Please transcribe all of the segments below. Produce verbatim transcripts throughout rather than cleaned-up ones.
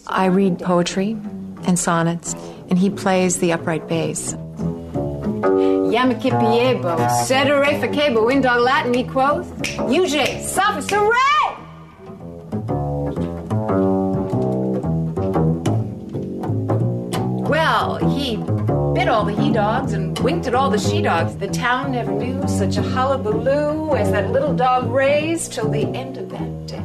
I read poetry and sonnets, and he plays the upright bass. Yamakipiebo, sedere facebo, in dog Latin he quoth, Uge, sophist, hooray! Well, he bit all the he-dogs and winked at all the she-dogs. The town never knew such a hullabaloo as that little dog raised till the end of that day.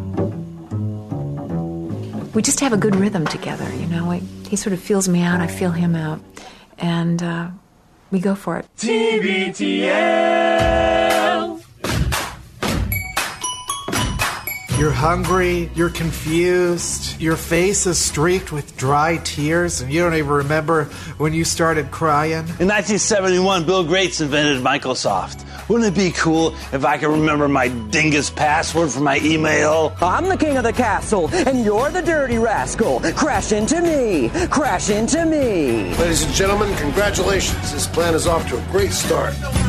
We just have a good rhythm together, you know. We, he sort of feels me out, I feel him out, and uh, we go for it. T B T L. You're hungry, you're confused, your face is streaked with dry tears, and you don't even remember when you started crying. In nineteen seventy-one, Bill Gates invented Microsoft. Wouldn't it be cool if I could remember my dingus password for my email? I'm the king of the castle, and you're the dirty rascal. Crash into me. Crash into me. Ladies and gentlemen, congratulations. This plan is off to a great start.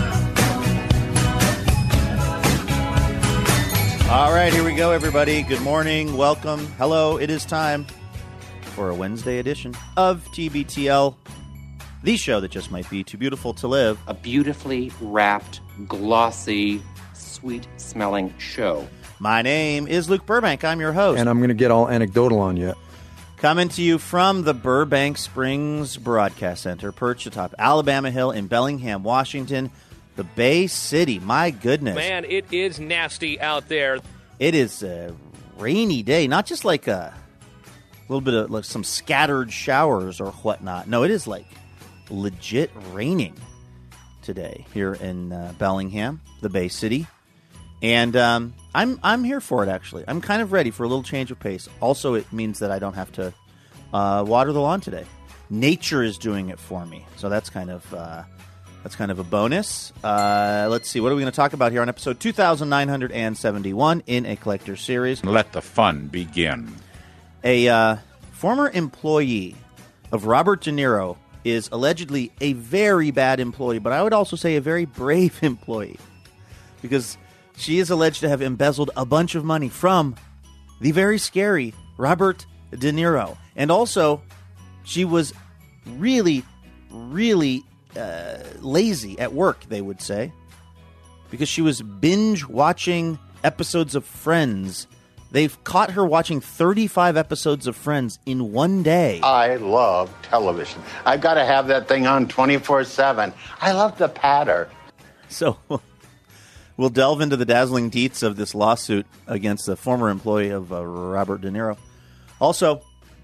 All right, here we go, everybody. Good morning. Welcome. Hello. It is time for a Wednesday edition of T B T L, the show that just might be too beautiful to live. A beautifully wrapped, glossy, sweet-smelling show. My name is Luke Burbank. I'm your host. And I'm going to get all anecdotal on you. Coming to you from the Burbank Springs Broadcast Center, perched atop Alabama Hill in Bellingham, Washington. The Bay City, my goodness. Man, it is nasty out there. It is a rainy day, not just like a little bit of like some scattered showers or whatnot. No, it is like legit raining today here in uh, Bellingham, the Bay City. And um, I'm I'm here for it, actually. I'm kind of ready for a little change of pace. Also, it means that I don't have to uh, water the lawn today. Nature is doing it for me, so that's kind of... Uh, That's kind of a bonus. Uh, let's see. What are we going to talk about here on episode two thousand nine hundred seventy-one in a collector series? Let the fun begin. A uh, former employee of Robert De Niro is allegedly a very bad employee, but I would also say a very brave employee, because she is alleged to have embezzled a bunch of money from the very scary Robert De Niro. And also, she was really, really... Uh, lazy at work, they would say, because she was binge watching episodes of Friends. They've caught her watching thirty-five episodes of Friends in one day. I love television. I've got to have that thing on twenty-four seven. I love the patter. So we'll delve into the dazzling deets of this lawsuit against the former employee of uh, Robert De Niro. Also,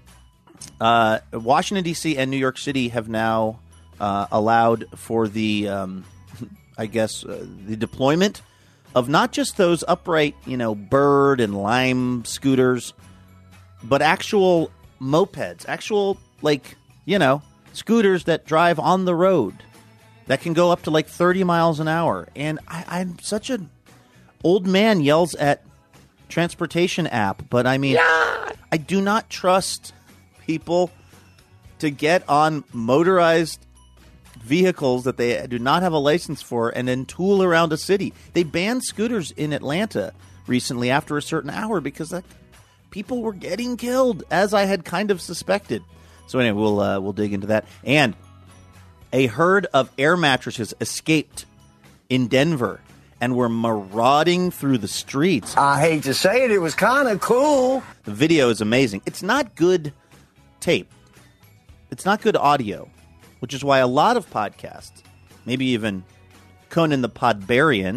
uh, Washington, D C and New York City have now Uh, allowed for the, um, I guess, uh, the deployment of not just those upright, you know, Bird and Lime scooters, but actual mopeds, actual, like, you know, scooters that drive on the road that can go up to like thirty miles an hour. And I, I'm such an old man yells at transportation app, but I mean, yeah! I do not trust people to get on motorized vehicles that they do not have a license for and then tool around a city. They banned scooters in Atlanta recently after a certain hour because like, people were getting killed, as I had kind of suspected. So anyway, we'll uh, we'll dig into that. And a herd of air mattresses escaped in Denver and were marauding through the streets. I hate to say it, it was kind of cool. The video is amazing. It's not good tape. It's not good audio, which is why a lot of podcasts, maybe even Conan the Podbarian,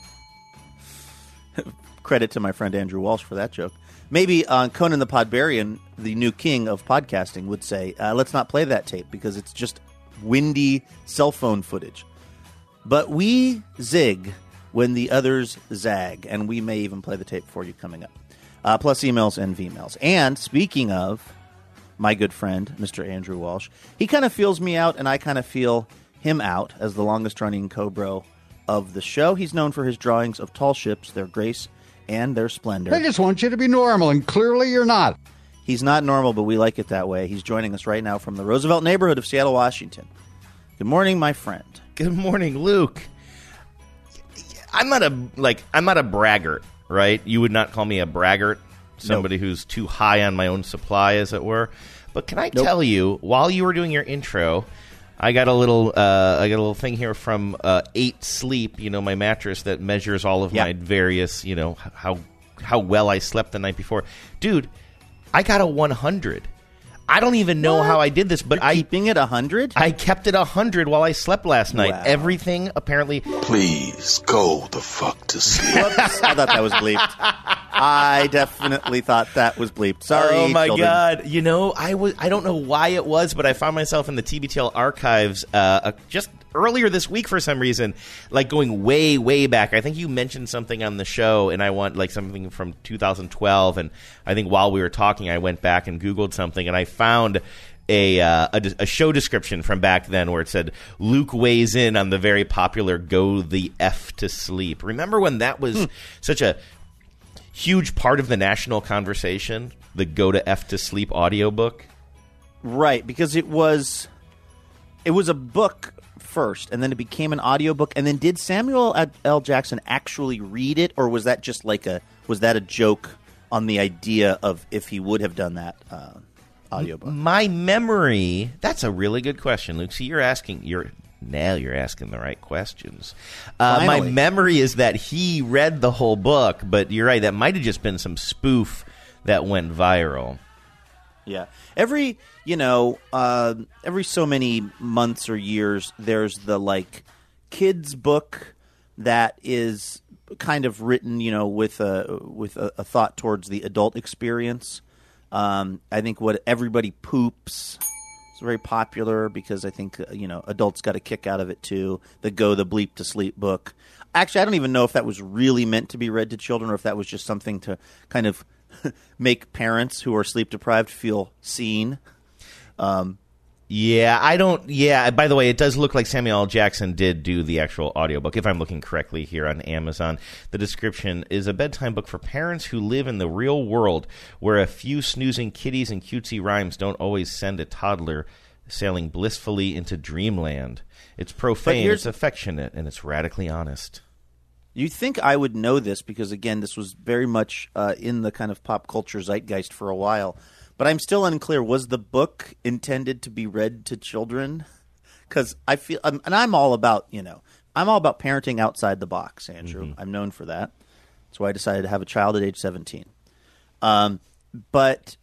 credit to my friend Andrew Walsh for that joke, maybe uh, Conan the Podbarian, the new king of podcasting, would say, uh, let's not play that tape because it's just windy cell phone footage. But we zig when the others zag, and we may even play the tape for you coming up. Uh, plus emails and V-mails. And speaking of my good friend, Mister Andrew Walsh, he kind of feels me out, and I kind of feel him out as the longest-running co-bro of the show. He's known for his drawings of tall ships, their grace, and their splendor. I just want you to be normal, and clearly you're not. He's not normal, but we like it that way. He's joining us right now from the Roosevelt neighborhood of Seattle, Washington. Good morning, my friend. Good morning, Luke. I'm not a, like, I'm not a braggart, right? You would not call me a braggart. somebody nope. who's too high on my own supply, as it were. But can I nope. tell you, while you were doing your intro, I got a little uh, I got a little thing here from uh, eight Sleep, you know, my mattress that measures all of yep. my various, you know, how how well I slept the night before. Dude, I got a one hundred. I don't even know what? how I did this, but You're I keeping it one hundred? I kept it one hundred while I slept last night. Wow. Everything apparently. Please go the fuck to sleep. Whoops, I thought that was bleeped. I definitely thought that was bleeped. Sorry. Oh my children. God! You know, I was. I don't know why it was, but I found myself in the T B T L archives uh, uh, just earlier this week for some reason, like going way, way back. I think you mentioned something on the show, and I want like something from two thousand twelve. And I think while we were talking, I went back and Googled something, and I found a, uh, a a show description from back then where it said Luke weighs in on the very popular "Go the F to Sleep." Remember when that was hmm. such a huge part of the national conversation, the Go to F to Sleep audiobook? Right, because it was it was a book first, and then it became an audiobook, and then did Samuel L. Jackson actually read it, or was that just like a was that a joke on the idea of if he would have done that uh, audiobook? My memory, that's a really good question, Luke. See, you're asking you're Now you're asking the right questions. Uh, my memory is that he read the whole book, but you're right. That might have just been some spoof that went viral. Yeah. Every, you know, uh, every so many months or years, there's the, like, kids book that is kind of written, you know, with a, with a, a thought towards the adult experience. Um, I think what Everybody Poops... It's very popular because I think, uh, you know, adults got a kick out of it, too. The Go the Bleep to Sleep book. Actually, I don't even know if that was really meant to be read to children or if that was just something to kind of make parents who are sleep-deprived feel seen. Um, yeah, I don't – yeah, by the way, it does look like Samuel L. Jackson did do the actual audiobook, if I'm looking correctly here on Amazon. The description is a bedtime book for parents who live in the real world where a few snoozing kitties and cutesy rhymes don't always send a toddler sailing blissfully into dreamland. It's profane, it's affectionate, and it's radically honest. You think I would know this because, again, this was very much uh, in the kind of pop culture zeitgeist for a while. But I'm still unclear. Was the book intended to be read to children? Because I feel, um, and I'm all about, you know, I'm all about parenting outside the box, Andrew. Mm-hmm. I'm known for that. That's why I decided to have a child at age seventeen. Um, but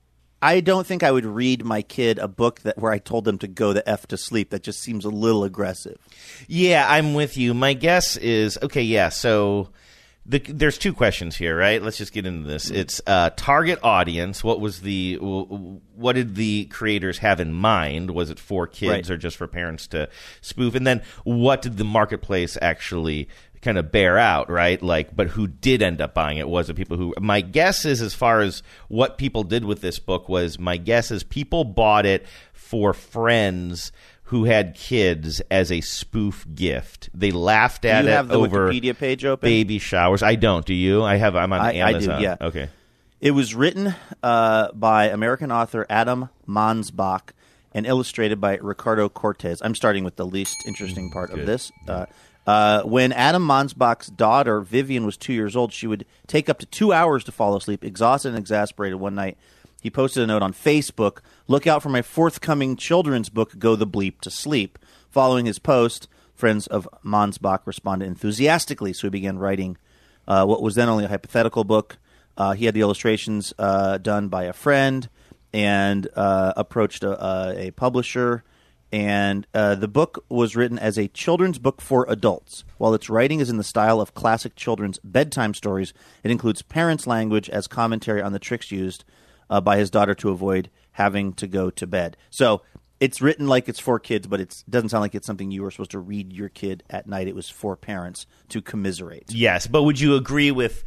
I don't think I would read my kid a book that where I told them to go the F to sleep. That just seems a little aggressive. Yeah, I'm with you. My guess is, okay, yeah, so... The, there's two questions here, right? Let's just get into this. It's uh, target audience. What was the? What did the creators have in mind? Was it for kids right. or just for parents to spoof? And then what did the marketplace actually kind of bear out, right? Like, but who did end up buying it? Was it people who? My guess is, as far as what people did with this book, was my guess is people bought it for friends who had kids as a spoof gift. They laughed at do you it have the over Wikipedia page open? Baby showers. I don't. Do you? I have. I'm on I, Amazon. I do, yeah. Okay. It was written uh, by American author Adam Mansbach and illustrated by Ricardo Cortez. I'm starting with the least interesting part Good. of this. Uh, uh, when Adam Mansbach's daughter, Vivian, was two years old, she would take up to two hours to fall asleep. Exhausted and exasperated one night, he posted a note on Facebook, "Look out for my forthcoming children's book, Go the Bleep to Sleep." Following his post, friends of Mansbach responded enthusiastically, so he began writing uh, what was then only a hypothetical book. Uh, he had the illustrations uh, done by a friend and uh, approached a, a, a publisher. And uh, the book was written as a children's book for adults. While its writing is in the style of classic children's bedtime stories, it includes parents' language as commentary on the tricks used Uh, by his daughter to avoid having to go to bed. So it's written like it's for kids, but it doesn't sound like it's something you were supposed to read your kid at night. It was for parents to commiserate. Yes, but would you agree with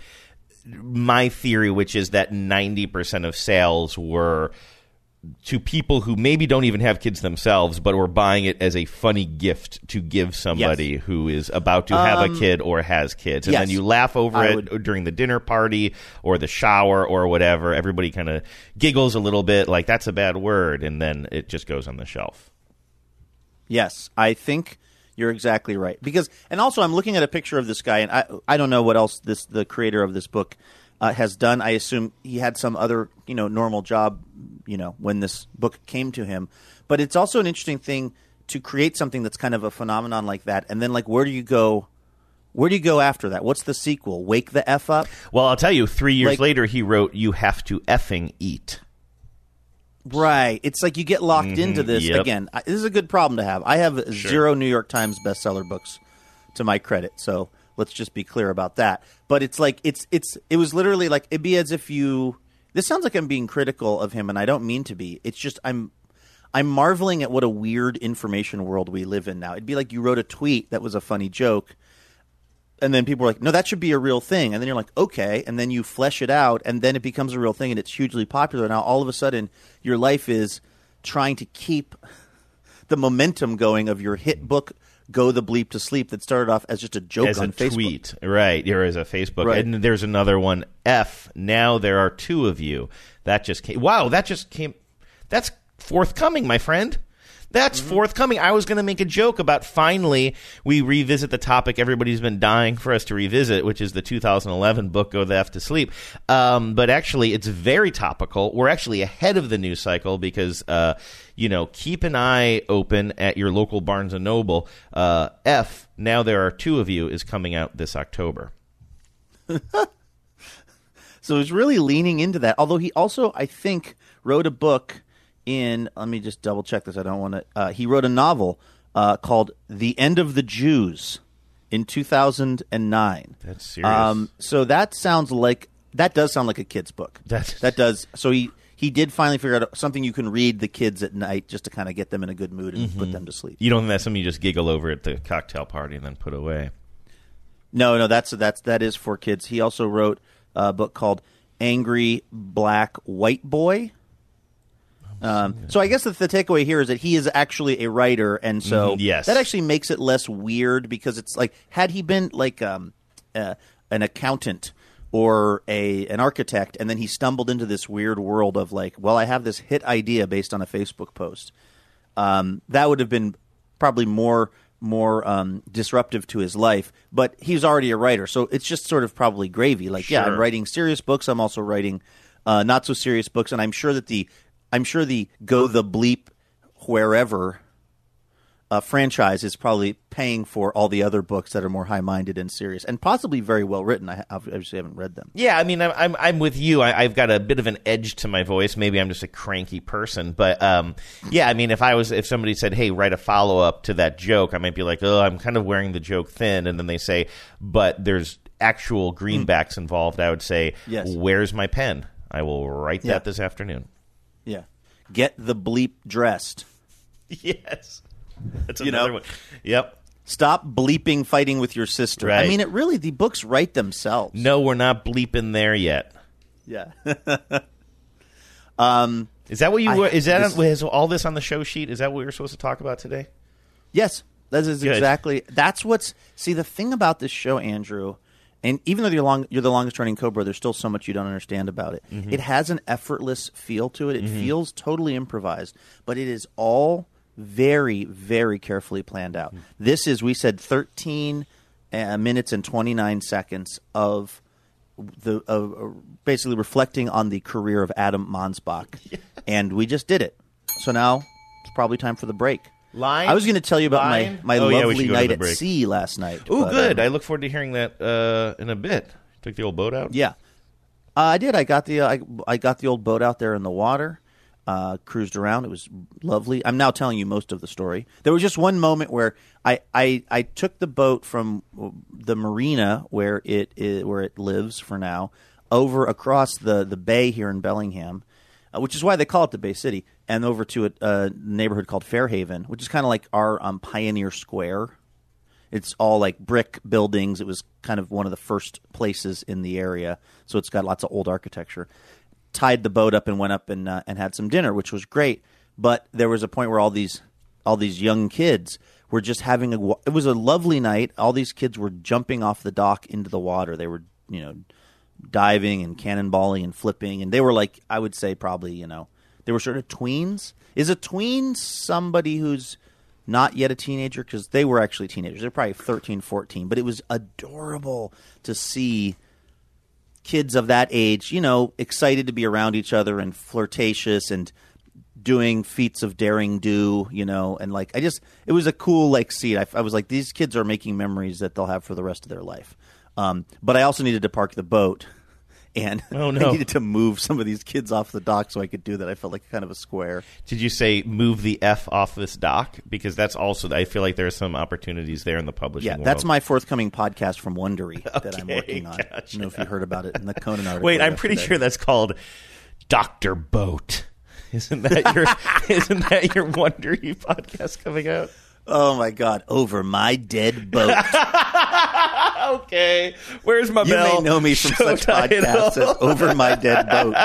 my theory, which is that ninety percent of sales were to people who maybe don't even have kids themselves, but were buying it as a funny gift to give somebody yes. who is about to have um, a kid or has kids. And yes. then you laugh over I it would, during the dinner party or the shower or whatever. Everybody kind of giggles a little bit like that's a bad word, and then it just goes on the shelf. Yes, I think you're exactly right. Because, and also I'm looking at a picture of this guy, and I I don't know what else this the creator of this book uh, has done. I assume he had some other, you know, normal job, you know, when this book came to him. But it's also an interesting thing to create something that's kind of a phenomenon like that, and then like where do you go? Where do you go after that? What's the sequel? Wake the F Up? Well, I'll tell you. Three years Like- later, he wrote, "You have to effing eat." Right. It's like you get locked Mhm, into this. yep. Again, I, this is a good problem to have. I have Sure. zero New York Times bestseller books to my credit, so let's just be clear about that. But it's like it's it's it was literally like it'd be as if you. This sounds like I'm being critical of him, and I don't mean to be. It's just I'm I'm marveling at what a weird information world we live in now. It'd be like you wrote a tweet that was a funny joke, and then people are like, no, that should be a real thing. And then you're like, okay. And then you flesh it out, and then it becomes a real thing, and it's hugely popular. Now, all of a sudden, your life is trying to keep the momentum going of your hit book, Go the Bleep to Sleep, that started off as just a joke as on a Facebook. tweet, right? Or as a Facebook, Right. and there's another one. F. Now there are two of you. That just came. Wow, that just came. That's forthcoming, my friend. That's Mm-hmm. forthcoming. I was going to make a joke about finally we revisit the topic everybody's been dying for us to revisit, which is the two thousand eleven book Go the F to Sleep. Um, but actually, it's very topical. We're actually ahead of the news cycle because, uh, you know, keep an eye open at your local Barnes and Noble. Uh, F, Now There Are Two of You is coming out this October. So he's really leaning into that. Although he also, I think, wrote a book in, let me just double check this. I don't want to, uh, he wrote a novel uh, called The End of the Jews in two thousand nine. That's serious. Um, so that sounds like, that does sound like a kid's book. That's- that does. So he, he did finally figure out something you can read the kids at night just to kind of get them in a good mood and put them to sleep. You don't think that's something you just giggle over at the cocktail party and then put away? No, no, that's that's that is for kids. He also wrote a book called Angry Black White Boy. Um, so I guess that the takeaway here is that he is actually a writer, and so Mhm, yes. that actually makes it less weird because it's like had he been like um, uh, an accountant or a an architect, and then he stumbled into this weird world of like, well, I have this hit idea based on a Facebook post. Um, that would have been probably more more um, disruptive to his life, but he's already a writer, so it's just sort of probably gravy. Like, yeah, I'm Sure. writing serious books. I'm also writing uh, not so serious books, and I'm sure that the I'm sure the Go the Bleep Wherever uh, franchise is probably paying for all the other books that are more high-minded and serious, and possibly very well written. I obviously haven't read them. Yeah, I mean, I'm I'm, I'm with you. I, I've got a bit of an edge to my voice. Maybe I'm just a cranky person, but um, yeah, I mean, if I was, if somebody said, "Hey, write a follow up to that joke," I might be like, "Oh, I'm kind of wearing the joke thin," and then they say, "But there's actual greenbacks involved." I would say, Yes. "Where's my pen? I will write Yeah. that this afternoon." Yeah, get the bleep dressed. Yes, that's You another know? one. Yep. Stop bleeping fighting with your sister. I Right. mean, it really the books write themselves. No, we're not bleeping there yet. Yeah. um, Is that what you I- were? Is that this- is all this on the show sheet? Is that what we were supposed to talk about today? Yes, that is Good. exactly. That's what's. See, the thing about this show, Andrew, and even though you're long, you're the longest running Cobra, there's still so much you don't understand about it. Mhm. It has an effortless feel to it. It Mhm. feels totally improvised, but it is all very, very carefully planned out. This is, we said, thirteen uh, minutes and twenty-nine seconds of the of uh, basically reflecting on the career of Adam Mansbach, and we just did it. So now it's probably time for the break. Line? I was going to tell you about Line? my, my Oh, yeah, we lovely should go to night the at break. sea last night. Oh, but, good. um, I look forward to hearing that uh, in a bit. Took the old boat out? yeah, uh, I did. I got the uh, I, I got the old boat out there in the water, uh, cruised around. It was lovely. I'm now telling you most of the story. There was just one moment where I, I, I took the boat from the marina where it is, where it lives for now over across the, the bay here in Bellingham, uh, which is why they call it the Bay City, and over to a, a neighborhood called Fairhaven, which is kind of like our um, Pioneer Square. It's all like brick buildings. It was kind of one of the first places in the area, so it's got lots of old architecture. Tied the boat up and went up and uh, and had some dinner, which was great. But there was a point where all these all these young kids were just having a. wa- It was a lovely night. All these kids were jumping off the dock into the water. They were, you know, diving and cannonballing and flipping, and they were like, I would say probably, you know, they were sort of tweens. Is a tween somebody who's not yet a teenager? Because they were actually teenagers. They're probably thirteen, fourteen. But it was adorable to see kids of that age, you know, excited to be around each other and flirtatious and doing feats of daring do, you know, and like I just it was a cool like scene. I, I was like, these kids are making memories that they'll have for the rest of their life. Um, but I also needed to park the boat, and oh, no. I needed to move some of these kids off the dock so I could do that. I felt like kind of a square. Did you say move the F off this dock? Because that's also I feel like there are some opportunities there in the publishing yeah, world. That's my forthcoming podcast from Wondery okay, that I'm working on. Gotcha. I don't know if you heard about it in the Conan article. Wait, I'm pretty yesterday. sure that's called Doctor Boat. Isn't that your isn't that your Wondery podcast coming out? Oh my God! Over my dead boat. Okay, where's my you bell? You may know me from Show such title. podcasts as Over My Dead Boat.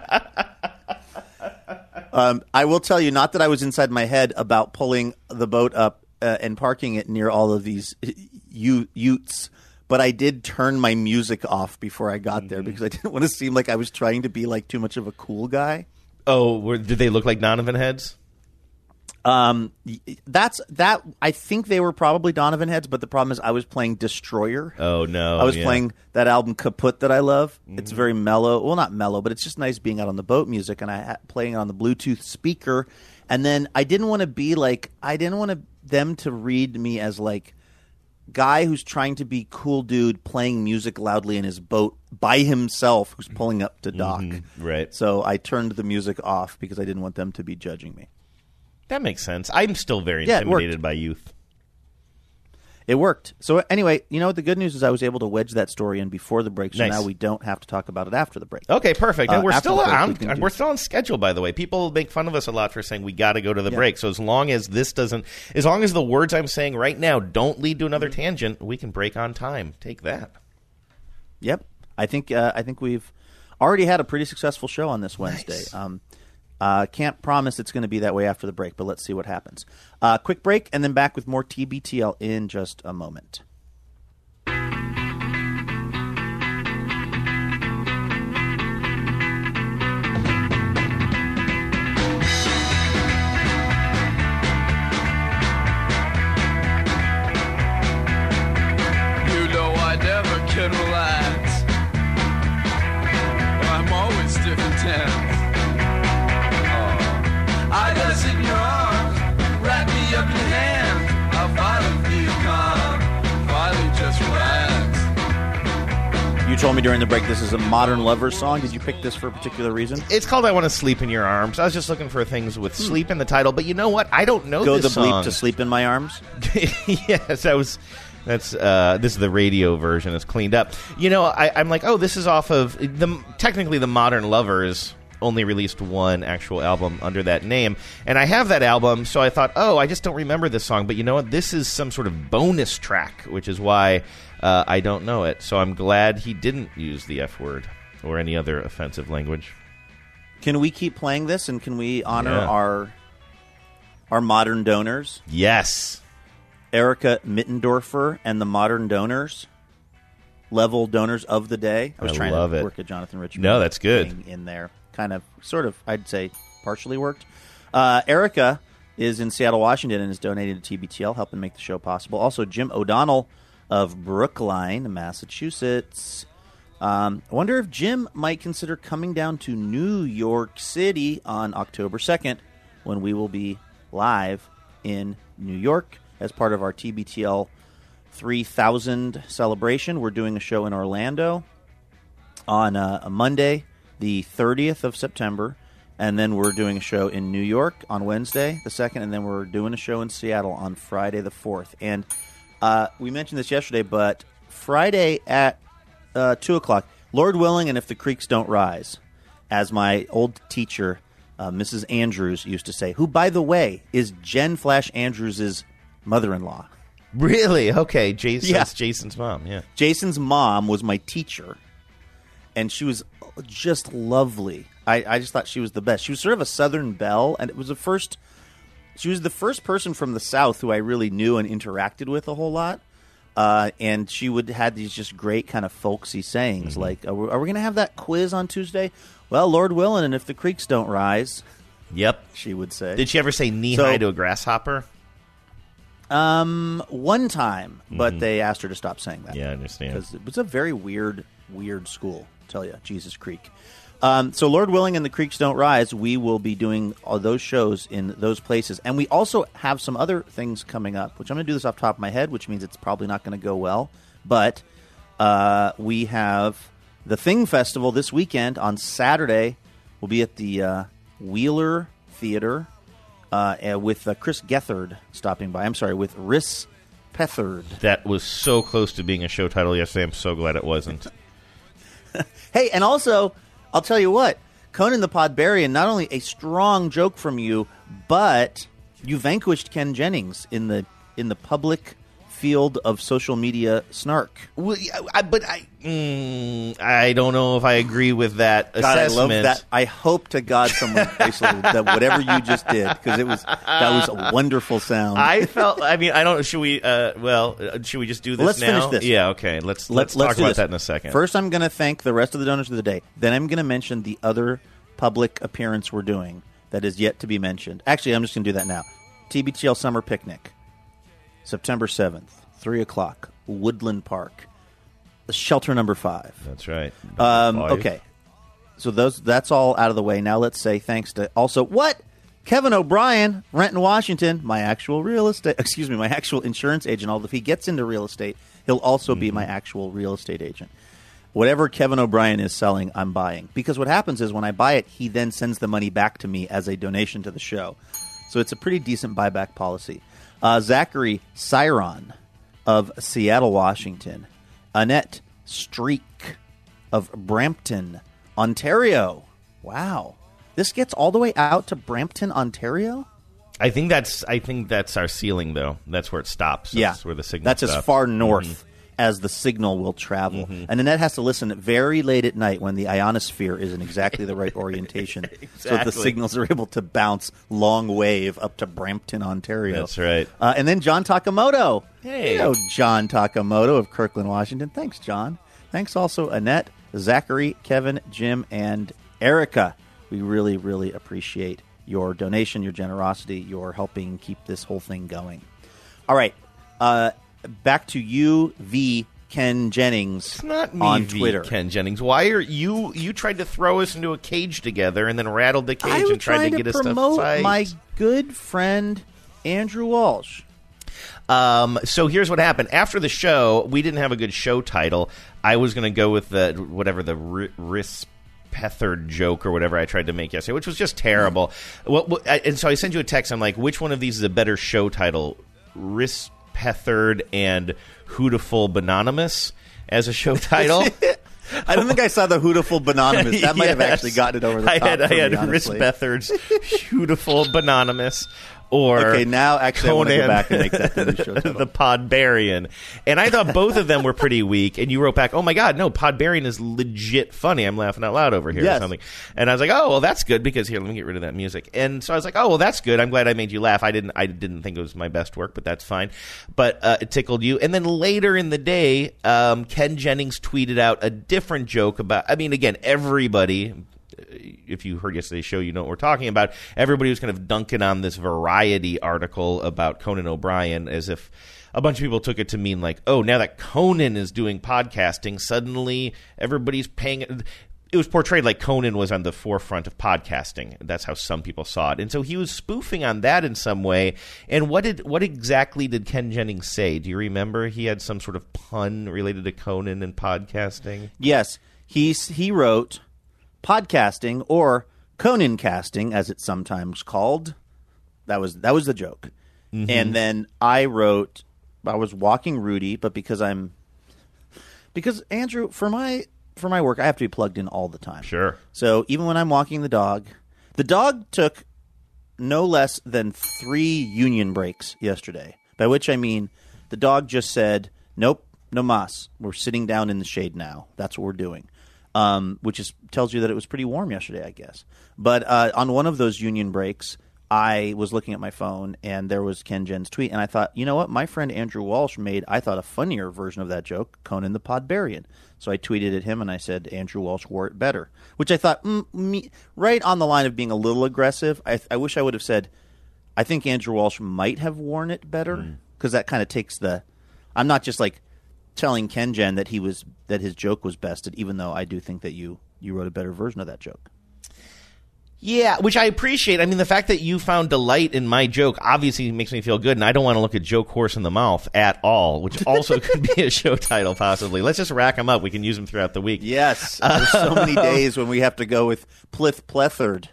um, I will tell you, not that I was inside my head about pulling the boat up uh, and parking it near all of these u- utes, but I did turn my music off before I got mm-hmm. there because I didn't want to seem like I was trying to be like too much of a cool guy. Oh, were, did they look like Donovan heads? Um, that's that. I think they were probably Donovan heads, but the problem is I was playing Destroyer. Oh no, I was yeah. playing that album Kaput that I love. Mm-hmm. It's very mellow. Well, not mellow, but it's just nice being out on the boat music, and I had, playing it on the Bluetooth speaker. And then I didn't want to be like I didn't want to, them to read me as like guy who's trying to be cool dude playing music loudly in his boat by himself who's pulling up to dock. Mm-hmm. Right. So I turned the music off because I didn't want them to be judging me. That makes sense. I'm still very yeah, intimidated by youth. It worked. So anyway, you know what the good news is I was able to wedge that story in before the break, so nice. now we don't have to talk about it after the break. Okay, perfect. And uh, we're still break, on we we're still on schedule, by the way. People make fun of us a lot for saying we got to go to the yeah. break. So as long as this doesn't as long as the words I'm saying right now don't lead to another tangent, we can break on time. Take that. Yep. I think uh, I think we've already had a pretty successful show on this Wednesday. Nice. Um Uh, can't promise it's going to be that way after the break, but let's see what happens. Uh, quick break, and then back with more T B T L in just a moment. You know I never can relax. I'm always stiff and tense. I gotta sit in your arms, wrap me up in your hands. I'll finally feel calm, finally just relax. You told me during the break this is a Modern Lovers song. Did you pick this for a particular reason? It's called I Want to Sleep in Your Arms. I was just looking for things with sleep in the title, but you know what? I don't know Go this the bleep song. to Sleep in My Arms? Yes, that was... That's uh, this is the radio version. It's cleaned up. You know, I, I'm like, oh, this is off of... the technically, the Modern Lovers only released one actual album under that name. And I have that album, so I thought, oh, I just don't remember this song. But you know what? This is some sort of bonus track, which is why uh, I don't know it. So I'm glad he didn't use the F word or any other offensive language. Can we keep playing this, and can we honor Yeah. our our modern donors? Yes. Erica Mittendorfer and the Modern Donors. Level donors of the day. I was I trying love to it. work a Jonathan Richman. No, that's good. thing in there. Kind of, sort of, I'd say, partially worked. Uh, Erica is in Seattle, Washington, and is donating to T B T L, helping make the show possible. Also, Jim O'Donnell of Brookline, Massachusetts. Um, I wonder if Jim might consider coming down to New York City on October second, when we will be live in New York as part of our T B T L three thousand celebration. We're doing a show in Orlando on uh, a Monday, the thirtieth of September, and then we're doing a show in New York on Wednesday, the second, and then we're doing a show in Seattle on Friday, the fourth. And uh, we mentioned this yesterday, but Friday at uh, two o'clock, Lord willing, and if the creeks don't rise, as my old teacher, uh, Missus Andrews, used to say, who, by the way, is Jen Flash Andrews' mother-in-law. Really? Okay. Jason, Yeah. That's Jason's mom, yeah. Jason's mom was my teacher, and she was just lovely. I, I just thought she was the best. She was sort of a Southern belle, and it was the first. She was the first person from the South who I really knew and interacted with a whole lot. Uh, and she would had these just great kind of folksy sayings, Mm-hmm. like, "Are we, are we going to have that quiz on Tuesday?" Well, Lord willing, and if the creeks don't rise, Yep. she would say. Did she ever say knee So- high to a grasshopper? Um, one time, but Mhm. they asked her to stop saying that. Yeah, I understand. Because it was a very weird, weird school. tell you, Jesus Creek. Um, so Lord willing and the creeks don't rise, we will be doing all those shows in those places. And we also have some other things coming up, which I'm going to do this off the top of my head, which means it's probably not going to go well. But uh, we have the Thing Festival this weekend on Saturday. We'll be at the uh, Wheeler Theater uh, with uh, Chris Gethard stopping by. I'm sorry, with Riss Pethard. That was so close to being a show title yesterday. I'm so glad it wasn't. Hey, and also... I'll tell you what, Conan the Podbarian, not only a strong joke from you, but you vanquished Ken Jennings in the in the public field of social media snark. Well, I, but I mm, I don't know if I agree with that God, I assessment. love that. I hope to God someone isolated that whatever you just did, because it was that was a wonderful sound. I felt. I mean, I don't. Should we? Uh, well, uh, should we just do this well, let's now? finish this. Yeah. Okay. Let's Let, let's, let's talk about this. that in a second. First, I'm going to thank the rest of the donors of the day. Then I'm going to mention the other public appearance we're doing that is yet to be mentioned. Actually, I'm just going to do that now. T B T L Summer Picnic, September seventh. Three o'clock, Woodland Park, shelter number five. That's right. Um, five. Okay, so those that's all out of the way. Now let's say thanks to also what Kevin O'Brien, Renton, Washington, my actual real estate. Excuse me, my actual insurance agent. Although if he gets into real estate, he'll also mm-hmm. be my actual real estate agent. Whatever Kevin O'Brien is selling, I'm buying, because what happens is when I buy it, he then sends the money back to me as a donation to the show. So it's a pretty decent buyback policy. Uh, Zachary Cyron of Seattle, Washington. Annette Streak of Brampton, Ontario. Wow. This gets all the way out to Brampton, Ontario? I think that's I think that's our ceiling, though. That's where it stops. That's yeah. where the signal That's stops. as far north Mm-hmm. as the signal will travel. Mm-hmm. And Annette has to listen very late at night when the ionosphere is in exactly the right orientation Exactly. so that the signals are able to bounce long wave up to Brampton, Ontario. That's right. Uh, and then John Takamoto. Hey. Hello, John Takamoto of Kirkland, Washington. Thanks, John. Thanks also, Annette, Zachary, Kevin, Jim, and Erica. We really, really appreciate your donation, your generosity, your helping keep this whole thing going. All right. Uh, back to you, V. Ken Jennings It's not me, on V. Twitter. Ken Jennings. Why are you? You tried to throw us into a cage together and then rattled the cage I was and tried trying to to get us to promote fight. my good friend Andrew Walsh. Um, so here's what happened. After the show, we didn't have a good show title. I was going to go with the whatever the R- Riss Pethard joke or whatever I tried to make yesterday, which was just terrible. Mm. What, what, and so I sent you a text. I'm like, which one of these is a better show title? Riss Pethard and Hootiful Bananimous as a show title? I don't think I saw the Hootiful Bananimous. That might have Yes. actually gotten it over the I top. had, I for had me, Riss honestly. Pethard's Hootiful Bananimous. Or okay, now actually Conan, I want to go back and make that the new show title. The Podbarian. And I thought both of them were pretty weak. And you wrote back, oh my God, no, Podbarian is legit funny. I'm laughing out loud over here Yes. or something. And I was like, oh, well, that's good because here, let me get rid of that music. And so I was like, oh, well, that's good. I'm glad I made you laugh. I didn't I didn't think it was my best work, but that's fine. But uh, it tickled you. And then later in the day, um, Ken Jennings tweeted out a different joke about, I mean, again, everybody... If you heard yesterday's show, you know what we're talking about. Everybody was kind of dunking on this Variety article about Conan O'Brien as if a bunch of people took it to mean like, oh, now that Conan is doing podcasting, suddenly everybody's paying it. It was portrayed like Conan was on the forefront of podcasting. That's how some people saw it. And so he was spoofing on that in some way. And what did what exactly did Ken Jennings say? Do you remember? He had some sort of pun related to Conan and podcasting? Yes. He's, he wrote... podcasting, or Conan casting, as it's sometimes called. That was that was the joke. Mm-hmm. And then I wrote, I was walking Rudy, but because I'm, because Andrew, for my for my work, I have to be plugged in all the time. Sure. So even when I'm walking the dog, the dog took no less than three union breaks yesterday. By which I mean, the dog just said, "Nope, no mas. We're sitting down in the shade now. That's what we're doing." Um, which is tells you that it was pretty warm yesterday, I guess. But uh, on one of those union breaks, I was looking at my phone, and there was Ken Jen's tweet, and I thought, you know what? My friend Andrew Walsh made, I thought, a funnier version of that joke, Conan the Podbarian. So I tweeted at him, and I said, Andrew Walsh wore it better. Which I thought, mm, me, right on the line of being a little aggressive. I, I wish I would have said, I think Andrew Walsh might have worn it better, because mm. that kind of takes the... I'm not just like... telling Ken Jen that he was that his joke was bested, even though I do think that you you wrote a better version of that joke. Yeah, which I appreciate. I mean, the fact that you found delight in my joke obviously makes me feel good, and I don't want to look a joke horse in the mouth at all, which also could be a show title possibly. Let's just rack them up. We can use them throughout the week. Yes. There's so many days when we have to go with plith plethard.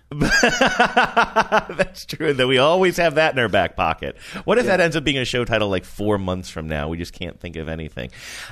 That's true, that we always have that in our back pocket. What if Yeah. that ends up being a show title like four months from now? We just can't think of anything.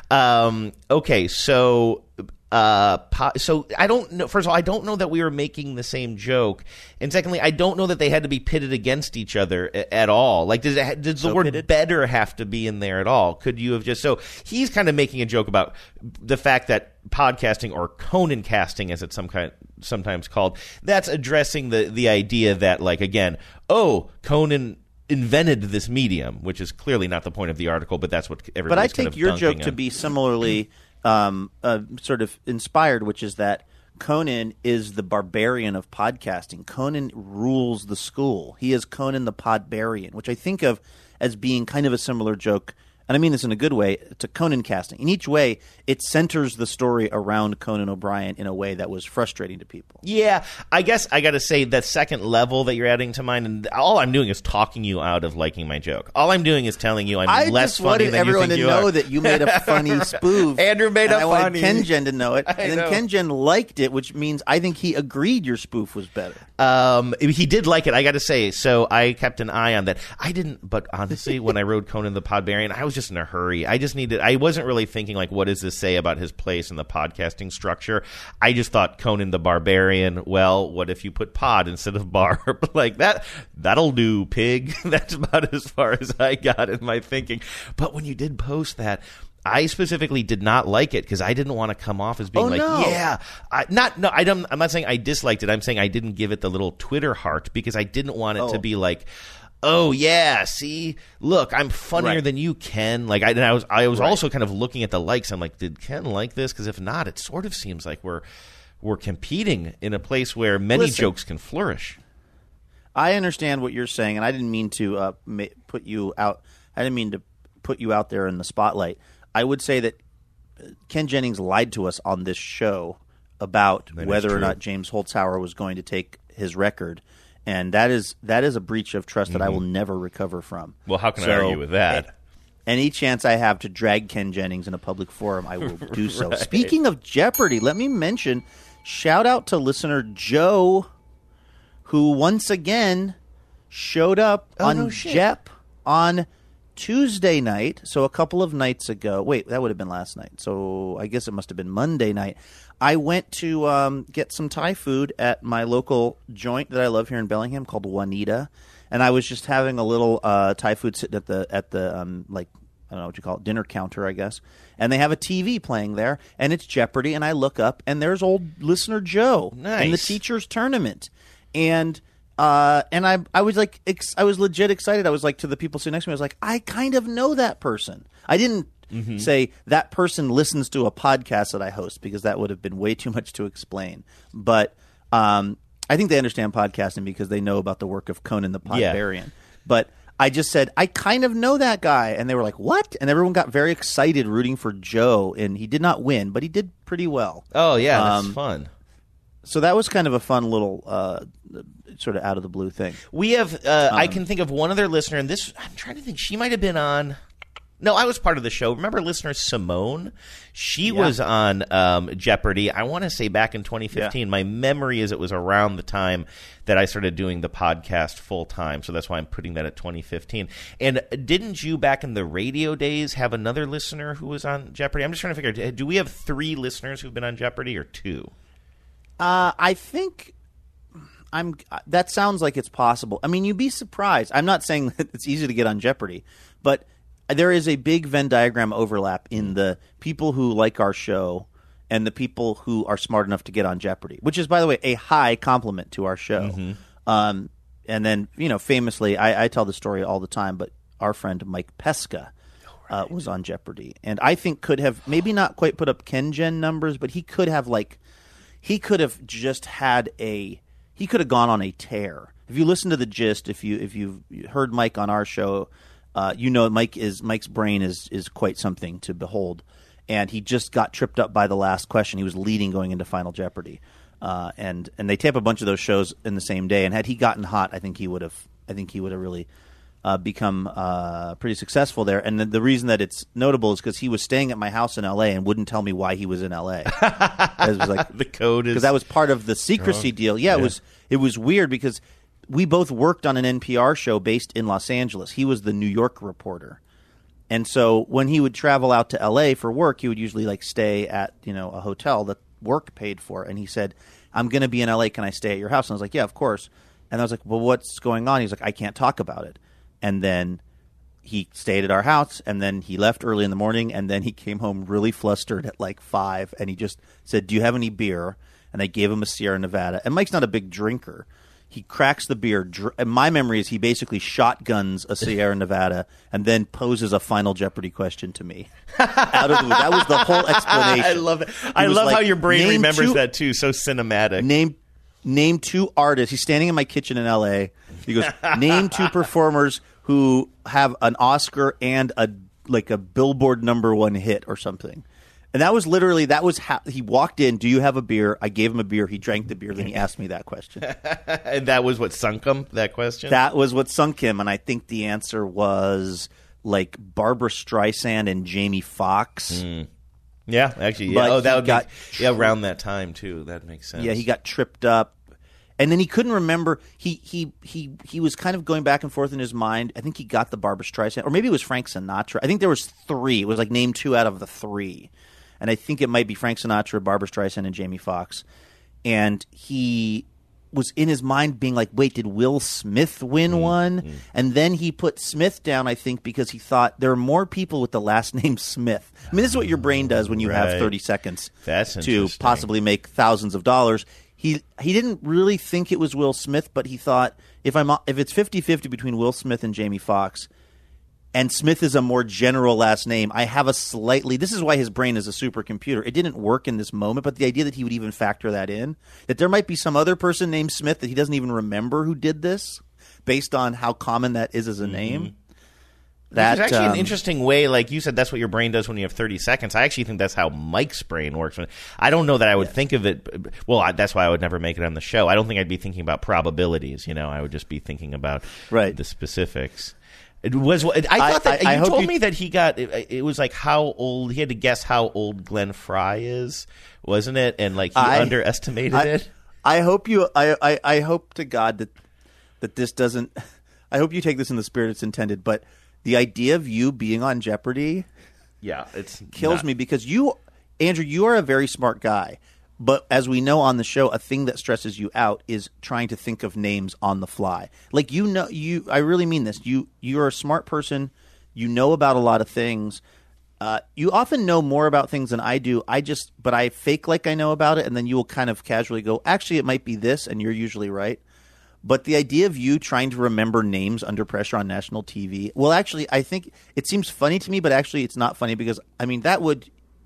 Um, okay, so... Uh, po- so I don't know. First of all, I don't know that we were making the same joke, and secondly, I don't know that they had to be pitted against each other a- at all. Like, does, it ha- does the So word pitted? "better" have to be in there at all? Could you have just so he's kind of making a joke about the fact that podcasting, or Conan casting, as it's some kind sometimes called, that's addressing the the idea that, like, again, oh, Conan invented this medium, which is clearly not the point of the article, but that's what everybody's But I kind take of your dunking joke to on. be similarly um, uh, sort of inspired, which is that Conan is the barbarian of podcasting. Conan rules the school. He is Conan the Podbarian, which I think of as being kind of a similar joke, and I mean this in a good way, to Conan casting. In each way, it centers the story around Conan O'Brien in a way that was frustrating to people. Yeah, I guess I got to say that second level that you're adding to mine, and all I'm doing is talking you out of liking my joke. All I'm doing is telling you I'm I less just funny wanted than everyone you think to you know are. that you made a funny spoof. Andrew made and a I wanted funny. Ken Jen to know it, I and then know. Ken Jen liked it, which means I think he agreed your spoof was better. Um, he did like it, I got to say. So I kept an eye on that. I didn't, but honestly, when I wrote Conan the Podbarian, I was just in a hurry. I just needed. I wasn't really thinking like, what does this say about his place in the podcasting structure? I just thought Conan the Barbarian. Well, what if you put pod instead of barb? Like that. That'll do, pig. That's about as far as I got in my thinking. But when you did post that, I specifically did not like it because I didn't want to come off as being Oh, like, no. yeah, I, not no. I don't. I'm not saying I disliked it. I'm saying I didn't give it the little Twitter heart because I didn't want it Oh. to be like, oh yeah, see, look, I'm funnier Right. than you, Ken. Like, I, and I was, I was Right. also kind of looking at the likes. I'm like, did Ken like this? Because if not, it sort of seems like we're we're competing in a place where many Listen. jokes can flourish. I understand what you're saying, and I didn't mean to uh, ma- put you out. I didn't mean to put you out there in the spotlight. I would say that Ken Jennings lied to us on this show about That is whether or true. not James Holzhauer was going to take his record, and that is that is a breach of trust that I will never recover from. Well, how can I So, argue with that? Any chance I have to drag Ken Jennings in a public forum, I will do so. Right. Speaking of Jeopardy, let me mention, shout out to listener Joe, who once again showed up Oh, on no shit. Jep on Tuesday night. So a couple of nights ago. Wait, that would have been last night. So I guess it must have been Monday night. I went to um, get some Thai food at my local joint that I love here in Bellingham called Juanita. And I was just having a little uh, Thai food sitting at the at the um, like I don't know what you call it, dinner counter, I guess. And they have a T V playing there, and it's Jeopardy. And I look up, and there's old listener Joe in the Nice. teachers tournament, and uh, and I I was like ex- I was legit excited. I was like to the people sitting next to me, I was like, I kind of know that person. I didn't Mm-hmm. say that person listens to a podcast that I host because that would have been way too much to explain. But um, I think they understand podcasting because they know about the work of Conan the Yeah. Podbarian. But I just said, I kind of know that guy. And they were like, what? And everyone got very excited rooting for Joe. And he did not win, but he did pretty well. Oh yeah, that's Um, fun. So that was kind of a fun little uh, sort of out of the blue thing. We have. Uh, I Um, can think of one other listener, and this I'm trying to think. She might have been on. No, I was part of the show. Remember listener Simone? She Yeah. was on um, Jeopardy, I want to say back in twenty fifteen. My memory is it was around the time that I started doing the podcast full time. So that's why I'm putting that at twenty fifteen. And didn't you, back in the radio days, have another listener who was on Jeopardy? I'm just trying to figure, do we have three listeners who've been on Jeopardy or two? Uh, I think I'm. That sounds like it's possible. I mean, you'd be surprised. I'm not saying that it's easy to get on Jeopardy, but there is a big Venn diagram overlap in the people who like our show and the people who are smart enough to get on Jeopardy, which is, by the way, a high compliment to our show. Mm-hmm. Um, and then, you know, famously, I, I tell the story all the time, but our friend Mike Pesca uh, was on Jeopardy, and I think could have maybe not quite put up Ken Jen numbers, but he could have like he could have just had a he could have gone on a tear. If you listen to the gist, if you if you've heard Mike on our show. Uh, you know, Mike is Mike's brain is is quite something to behold, and he just got tripped up by the last question. He was leading going into Final Jeopardy, uh, and and they tape a bunch of those shows in the same day. And had he gotten hot, I think he would have. I think he would have really uh, become uh, pretty successful there. And the, the reason that it's notable is because he was staying at my house in L A and wouldn't tell me why he was in L A. It was like the code is because that was part of the secrecy strong. deal. Yeah, Yeah. it was it was weird because we both worked on an N P R show based in Los Angeles. He was the New York reporter. And so when he would travel out to L A for work, he would usually like stay at, you know, a hotel that work paid for. And he said, I'm going to be in L A. Can I stay at your house? And I was like, yeah, of course. And I was like, well, what's going on? He's like, I can't talk about it. And then he stayed at our house, and then he left early in the morning, and then he came home really flustered at like five, and he just said, do you have any beer? And I gave him a Sierra Nevada. And Mike's not a big drinker. He cracks the beer. Dr- and my memory is he basically shotguns a Sierra Nevada and then poses a Final Jeopardy question to me. Out of the, that was the whole explanation. I love it. I was love like, how your brain name remembers two- that too. So cinematic. Name name two artists. He's standing in my kitchen in L A. He goes, name two performers who have an Oscar and a like a Billboard number one hit or something. And that was literally, that was how he walked in. Do you have a beer? I gave him a beer. He drank the beer. Then he asked me that question. And that was what sunk him, that question? That was what sunk him. And I think the answer was like Barbara Streisand and Jamie Foxx. Mm. Yeah, actually. Yeah. But oh, that he would got be, yeah, around that time too. That makes sense. Yeah, he got tripped up. And then he couldn't remember. He he he he was kind of going back and forth in his mind. I think he got the Barbara Streisand, or maybe it was Frank Sinatra. I think there was three. It was like name two out of the three. And I think it might be Frank Sinatra, Barbara Streisand, and Jamie Foxx. And he was in his mind being like, wait, did Will Smith win Mm, one? mm. And then he put Smith down, I think, because he thought there are more people with the last name Smith. I mean, this is what your brain does when you Right. have thirty seconds That's to interesting. possibly make thousands of dollars. He he didn't really think it was Will Smith, but he thought if I'm if it's fifty-fifty between Will Smith and Jamie Foxx, and Smith is a more general last name, I have a slightly – this is why his brain is a supercomputer. It didn't work in this moment, but the idea that he would even factor that in, that there might be some other person named Smith that he doesn't even remember who did this based on how common that is as a name. That, It's actually um, an interesting way. Like you said, that's what your brain does when you have thirty seconds. I actually think that's how Mike's brain works. I don't know that I would think of it. Well, I, that's why I would never make it on the show. I don't think I'd be thinking about probabilities. You know, I would just be thinking about right. the specifics. It was. I thought I- that I- I you hope told you- me that he got. It, it was like how old he had to guess how old Glenn Fry is, wasn't it? And like he I- underestimated I, it. I hope you. I, I, I hope to God that that this doesn't. I hope you take this in the spirit it's intended. But the idea of you being on Jeopardy, yeah, it's kills not- me because you, Andrew, you are a very smart guy. But as we know on the show, a thing that stresses you out is trying to think of names on the fly. Like you know, you. I really mean this. You you're a smart person. You know about a lot of things. Uh, you often know more about things than I do. I just, but I fake like I know about it, and then you will kind of casually go, actually, it might be this, and you're usually right. But the idea of you trying to remember names under pressure on national T V, well, actually, I think it seems funny to me, but actually it's not funny because, I mean, that would,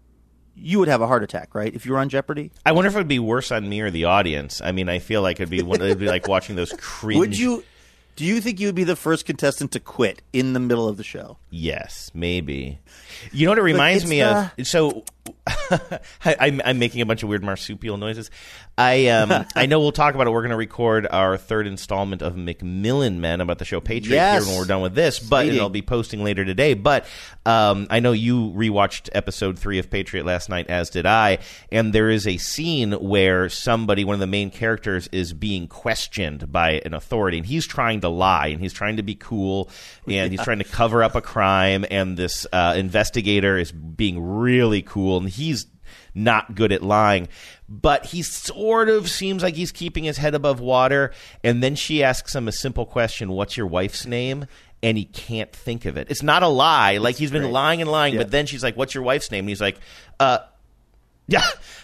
you would have a heart attack, right, if you were on Jeopardy? I wonder if it would be worse on me or the audience. I mean, I feel like it'd be one, it'd be like watching those cringe. Would you? Do you think you would be the first contestant to quit in the middle of the show? Yes, maybe. You know what it reminds it's me the- of? So I, I'm, I'm making a bunch of weird marsupial noises. I um, I know we'll talk about it. We're going to record our third installment of Macmillan Men about the show Patriot Yes. here when we're done with this, but and Speedy. I'll be posting later today. But um, I know you rewatched episode three of Patriot last night, as did I, and there is a scene where somebody, one of the main characters, is being questioned by an authority, and he's trying to lie, and he's trying to be cool, and he's trying to cover up a crime, and this uh, investigator is being really cool, and he's not good at lying, but he sort of seems like he's keeping his head above water. And then she asks him a simple question: "What's your wife's name?" And he can't think of it. It's not a lie. Like he's been great. lying and lying, Yeah. but then she's like, "What's your wife's name?" And he's like, "Uh, yeah,"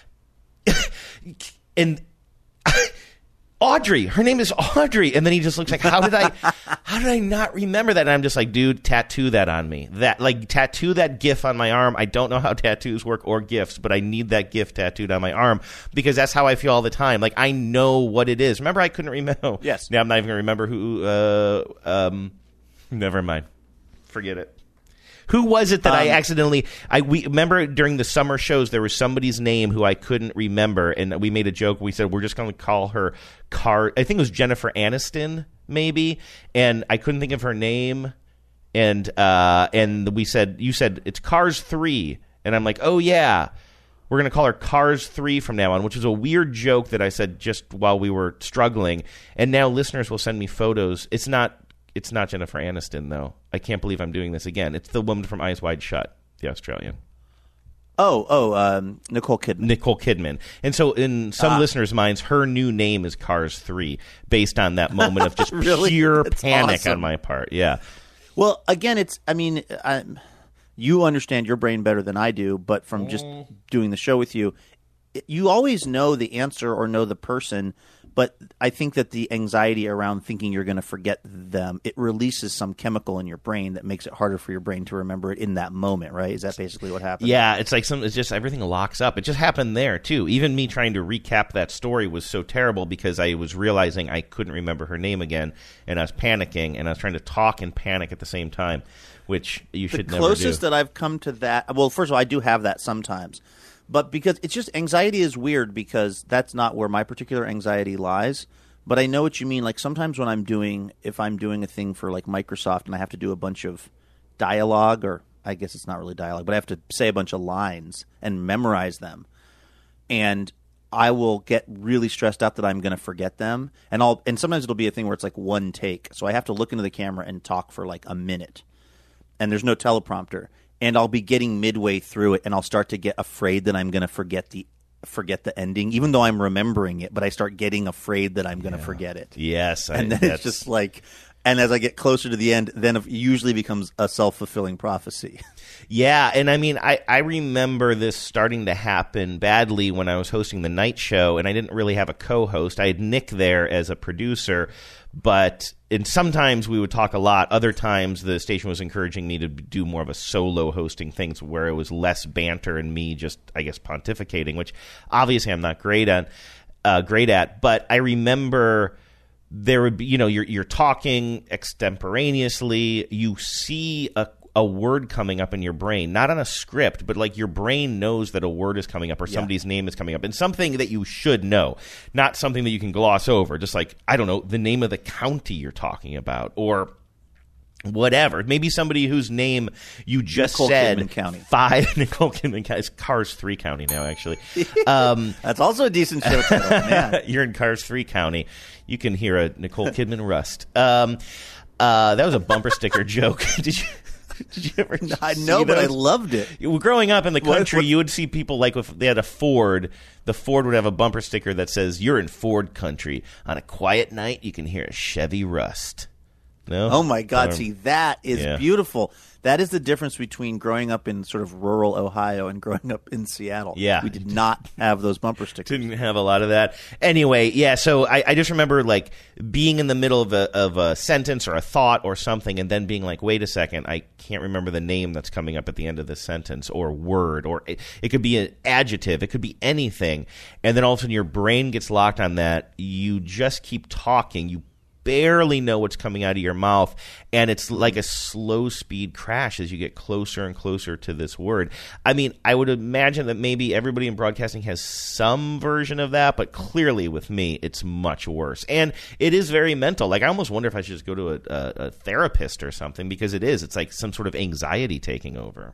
and. Audrey, her name is Audrey, and then he just looks like, how did I, how did I not remember that? And I'm just like, dude, tattoo that on me. That like tattoo that GIF on my arm. I don't know how tattoos work or GIFs, but I need that GIF tattooed on my arm because that's how I feel all the time. Like I know what it is. Remember, I couldn't remember. Yes. Now I'm not even gonna remember who. Uh, um, never mind. Forget it. Who was it that um, I accidentally? I we remember during the summer shows there was somebody's name who I couldn't remember, and we made a joke. We said we're just going to call her Car. I think it was Jennifer Aniston, maybe, and I couldn't think of her name, and uh, and we said you said it's Cars three, and I'm like, oh yeah, we're going to call her Cars three from now on, which is a weird joke that I said just while we were struggling, and now listeners will send me photos. It's not. It's not Jennifer Aniston, though. I can't believe I'm doing this again. It's the woman from Eyes Wide Shut, the Australian. Oh, oh, um, Nicole Kidman. Nicole Kidman. And so in some ah. listeners' minds, her new name is Cars three, based on that moment of just really? pure That's panic awesome. on my part. Yeah. Well, again, it's, I mean, I, you understand your brain better than I do, but from just doing the show with you, you always know the answer or know the person. But I think that the anxiety around thinking you're going to forget them, it releases some chemical in your brain that makes it harder for your brain to remember it in that moment, right? Is that basically what happened? Yeah, it's like some. It's just everything locks up. It just happened there, too. Even me trying to recap that story was so terrible because I was realizing I couldn't remember her name again, and I was panicking, and I was trying to talk and panic at the same time, which you should the never do. The closest that I've come to that – well, first of all, I do have that sometimes. But because it's just anxiety is weird because that's not where my particular anxiety lies. But I know what you mean. Like sometimes when I'm doing – if I'm doing a thing for like Microsoft and I have to do a bunch of dialogue or I guess it's not really dialogue, but I have to say a bunch of lines and memorize them. And I will get really stressed out that I'm going to forget them. And I'll and sometimes it'll be a thing where it's like one take. So I have to look into the camera and talk for like a minute. And there's no teleprompter. And I'll be getting midway through it, and I'll start to get afraid that I'm going to forget the forget the ending, even though I'm remembering it. But I start getting afraid that I'm going to yeah. forget it. Yes, I, and then that's... it's just like, and as I get closer to the end, then it usually becomes a self-fulfilling prophecy. Yeah, and I mean, I, I remember this starting to happen badly when I was hosting the night show, and I didn't really have a co-host. I had Nick there as a producer. But and sometimes we would talk a lot. Other times the station was encouraging me to do more of a solo hosting thing where it was less banter and me just, I guess, pontificating, which obviously I'm not great at. Uh, great at. But I remember there would be, you know, you're you're talking extemporaneously. You see a a word coming up in your brain, not on a script, but like your brain knows that a word is coming up or somebody's yeah. name is coming up, and something that you should know, not something that you can gloss over. Just like, I don't know, the name of the county you're talking about or whatever. Maybe somebody whose name you just Nicole said. Kidman County. Five Nicole Kidman County. It's Cars three County now, actually. Um, That's also a decent show title, man. You're in Cars three County. You can hear a Nicole Kidman rust. Um, uh, that was a bumper sticker joke. Did you? Did you ever I know, but I loved it. Growing up in the country, what, what, you would see people like if they had a Ford, the Ford would have a bumper sticker that says, "You're in Ford country. On a quiet night, you can hear a Chevy rust." No? Oh, my God. Or, see, that is yeah. beautiful. That is the difference between growing up in sort of rural Ohio and growing up in Seattle. Yeah. We did not have those bumper stickers. Didn't have a lot of that. Anyway, yeah, so I, I just remember like being in the middle of a, of a sentence or a thought or something and then being like, wait a second, I can't remember the name that's coming up at the end of this sentence or word. Or it, it could be an adjective. It could be anything. And then all of a sudden your brain gets locked on that. You just keep talking. You barely know what's coming out of your mouth, and it's like a slow speed crash as you get closer and closer to this word. I mean, I would imagine that maybe everybody in broadcasting has some version of that, but clearly with me, it's much worse. And it is very mental. Like, I almost wonder if I should just go to a, a, a therapist or something, because it is. It's like some sort of anxiety taking over.